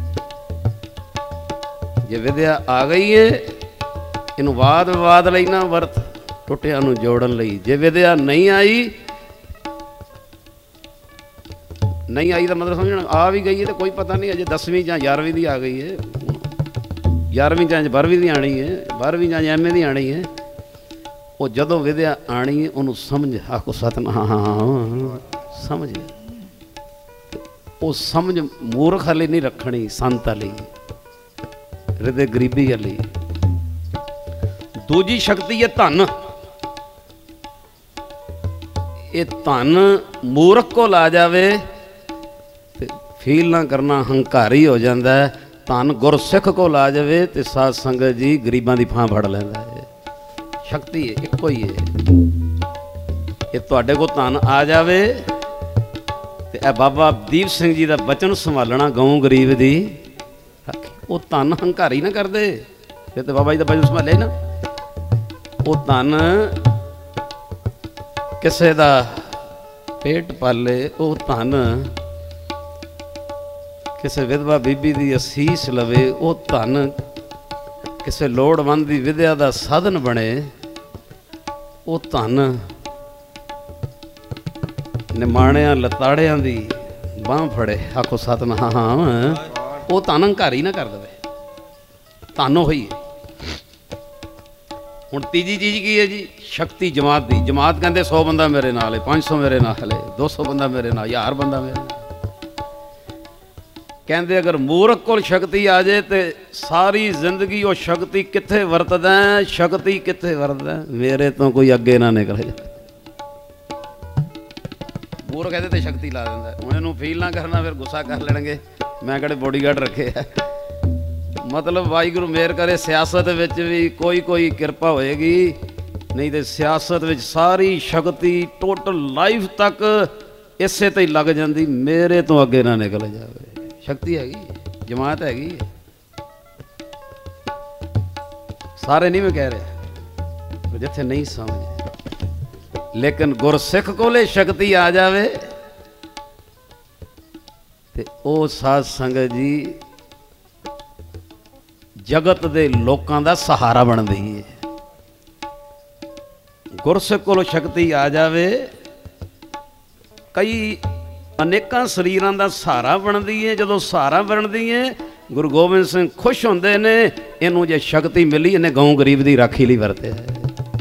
जे विद्या आ गई है, इनू वाद विवाद लई ना वरत, टुटिया नू जोड़न लई। जे विद्या नहीं आई, नहीं आई तो मतलब समझना आ भी गई है तो कोई पता नहीं, अजे दसवीं या ग्यारहवीं की आ गई है, ग्यारहवीं चाहे बारहवीं की आनी है, बारहवीं चाहे एम ए की आनी है। वो जदों विद्या आनी है उन्होंने समझ। आखो सतनाम। समझ वो समझ मूर्ख वाली नहीं रखनी, संत वाली, हृदय गरीबी वाली। दूजी शक्ति है धन। ये धन मूर्ख को ला जावे, फील ना करना, हंकारी हो जाता है, ਧਨ ਗੁਰਸਿੱਖ ਕੋਲ ਆ ਜਾਵੇ ਤੇ ਸਾਧ ਸੰਗਤ ਜੀ ਗਰੀਬਾਂ ਦੀ ਫਾਂ ਫੜ ਲੈਂਦਾ ਹੈ। ਸ਼ਕਤੀ ਹੈ ਇੱਕੋ ਹੀ ਹੈ। ਇਹ ਤੁਹਾਡੇ ਕੋਲ ਧਨ ਆ ਜਾਵੇ ਤੇ ਇਹ ਬਾਬਾ ਦੀਪ ਸਿੰਘ ਜੀ ਦਾ ਬਚਨ ਸੰਭਾਲਣਾ ਗਊ ਗਰੀਬ ਦੀ। ਉਹ ਧਨ ਹੰਕਾਰੀ ਨਾ ਕਰਦੇ, ਫਿਰ ਤੇ ਬਾਬਾ ਜੀ ਦਾ ਬਚਨ ਸੰਭਾਲੇ ਨਾ। ਉਹ ਧਨ ਕਿਸੇ ਦਾ ਪੇਟ ਪਾਲੇ, ਉਹ ਧਨ ਕਿਸੇ ਵਿਧਵਾ ਬੀਬੀ ਦੀ ਅਸੀਸ ਲਵੇ, ਉਹ ਧਨ ਕਿਸੇ ਲੋੜਵੰਦ ਦੀ ਵਿਦਿਆ ਦਾ ਸਾਧਨ ਬਣੇ, ਉਹ ਧਨ ਨਿਮਾਣਿਆਂ ਲਤਾੜਿਆਂ ਦੀ ਬਾਂਹ ਫੜੇ। ਆਖੋ ਸਤਿਨਾਮ। ਉਹ ਧਨ ਹੰਕਾਰੀ ਨਾ ਕਰ ਦੇਵੇ, ਧਨ ਉਹੀ ਹੈ। ਹੁਣ ਤੀਜੀ ਚੀਜ਼ ਕੀ ਹੈ ਜੀ? ਸ਼ਕਤੀ ਜਮਾਤ ਦੀ। ਜਮਾਤ ਕਹਿੰਦੇ ਸੌ ਬੰਦਾ ਮੇਰੇ ਨਾਲ ਹੈ, ਪੰਜ ਸੌ ਮੇਰੇ ਨਾਲ ਹੈ, ਦੋ ਸੌ ਬੰਦਾ ਮੇਰੇ ਨਾਲ, ਹਜ਼ਾਰ ਬੰਦਾ ਮੇਰੇ ਨਾਲ। ਕਹਿੰਦੇ ਅਗਰ ਮੂਰਖ ਕੋਲ ਸ਼ਕਤੀ ਆ ਜਾਏ ਤੇ ਸਾਰੀ ਜ਼ਿੰਦਗੀ ਉਹ ਸ਼ਕਤੀ ਕਿੱਥੇ ਵਰਤਦਾ, ਸ਼ਕਤੀ ਕਿੱਥੇ ਵਰਤਦਾ, ਮੇਰੇ ਤੋਂ ਕੋਈ ਅੱਗੇ ਨਾ ਨਿਕਲੇ। ਮੂਰਖ ਕਹਿੰਦੇ ਤੇ ਸ਼ਕਤੀ ਲਾ ਦਿੰਦਾ। ਹੁਣ ਇਹਨੂੰ ਫੀਲ ਨਾ ਕਰਨਾ, ਫਿਰ ਗੁੱਸਾ ਕਰ ਲੈਣਗੇ ਮੈਂ ਕਿਹੜੇ ਬੋਡੀਗਾਰਡ ਰੱਖੇ ਆ। ਮਤਲਬ ਵਾਹਿਗੁਰੂ ਮਿਹਰ ਕਰੇ ਸਿਆਸਤ ਵਿੱਚ ਵੀ ਕੋਈ ਕੋਈ ਕਿਰਪਾ ਹੋਏਗੀ, ਨਹੀਂ ਤੇ ਸਿਆਸਤ ਵਿੱਚ ਸਾਰੀ ਸ਼ਕਤੀ ਟੋਟਲ ਲਾਈਫ ਤੱਕ ਇਸੇ ਤੇ ਹੀ ਲੱਗ ਜਾਂਦੀ, ਮੇਰੇ ਤੋਂ ਅੱਗੇ ਨਾ ਨਿਕਲ ਜਾਵੇ। ਸ਼ਕਤੀ ਹੈਗੀ, ਜਮਾਤ ਹੈਗੀ। ਸਾਰੇ ਨਹੀਂ ਮੈਂ ਕਹਿ ਰਿਹਾ, ਜਿੱਥੇ ਨਹੀਂ ਸਮਝ, ਲੇਕਿਨ ਗੁਰਸਿੱਖ ਕੋਲੇ ਸ਼ਕਤੀ ਆ ਜਾਵੇ ਤੇ ਉਹ ਸਾਧ ਸੰਗਤ ਜੀ ਜਗਤ ਦੇ ਲੋਕਾਂ ਦਾ ਸਹਾਰਾ ਬਣਦੀ ਹੈ। ਗੁਰਸਿੱਖ ਕੋਲੋਂ ਸ਼ਕਤੀ ਆ ਜਾਵੇ, ਕਈ ਅਨੇਕਾਂ ਸਰੀਰਾਂ ਦਾ ਸਹਾਰਾ ਬਣਦੀ ਹੈ। ਜਦੋਂ ਸਹਾਰਾ ਬਣਦੀ ਹੈ, ਗੁਰੂ ਗੋਬਿੰਦ ਸਿੰਘ ਖੁਸ਼ ਹੁੰਦੇ ਨੇ, ਇਹਨੂੰ ਜੇ ਸ਼ਕਤੀ ਮਿਲੀ, ਇਹਨੇ ਗਊ ਗਰੀਬ ਦੀ ਰਾਖੀ ਲਈ ਵਰਤਿਆ ਹੈ।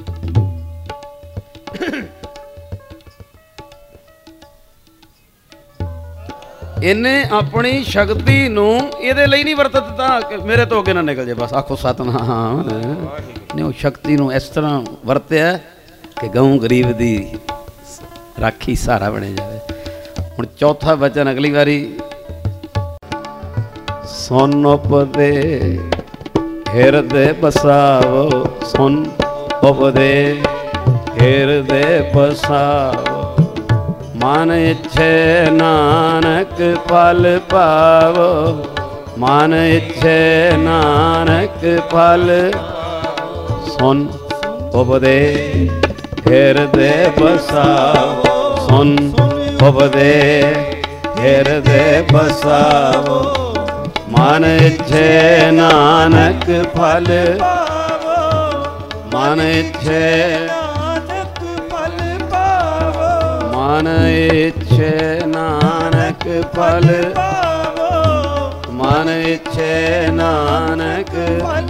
ਇਹਨੇ ਆਪਣੀ ਸ਼ਕਤੀ ਨੂੰ ਇਹਦੇ ਲਈ ਨਹੀਂ ਵਰਤ ਦਿੱਤਾ ਕਿ ਮੇਰੇ ਤੋਂ ਅੱਗੇ ਨਾ ਨਿਕਲ ਜਾਏ, ਬਸ ਆਖੋ ਸਤਿਨਾਮ। ਨੇ ਉਹ ਸ਼ਕਤੀ ਨੂੰ ਇਸ ਤਰ੍ਹਾਂ ਵਰਤਿਆ ਕਿ ਗਊ ਗਰੀਬ ਦੀ ਰਾਖੀ ਸਹਾਰਾ ਬਣੇ ਜਾਵੇ। ਹੁਣ ਚੌਥਾ ਬਚਨ ਅਗਲੀ ਵਾਰੀ। ਸੁਨ ਉਪਦੇ ਹਿਰਦੇ ਬਸਾਵੋ, ਸੁਨ ਉਪਦੇ ਹਿਰਦੇ ਬਸਾਵੋ, ਮਨ ਇੱਛੇ ਨਾਨਕ ਫਲ ਪਾਵੋ, ਮਨ ਇੱਛੇ ਨਾਨਕ ਫਲ। ਸੁਨ ਉਪਦੇ ਹਿਰਦੇ ਬਸਾਵੋ, ਸੁਨ ਉਪਦੇ ਹਿਰਦੇ ਬਸਾਵੋ, ਮਨ ਇੱਛੇ ਨਾਨਕ ਫਲ, ਮਨ ਇੱਛੇ ਮਨ ਇੱਛੇ ਨਾਨਕ ਫਲ, ਮਨ ਇੱਛੇ ਨਾਨਕ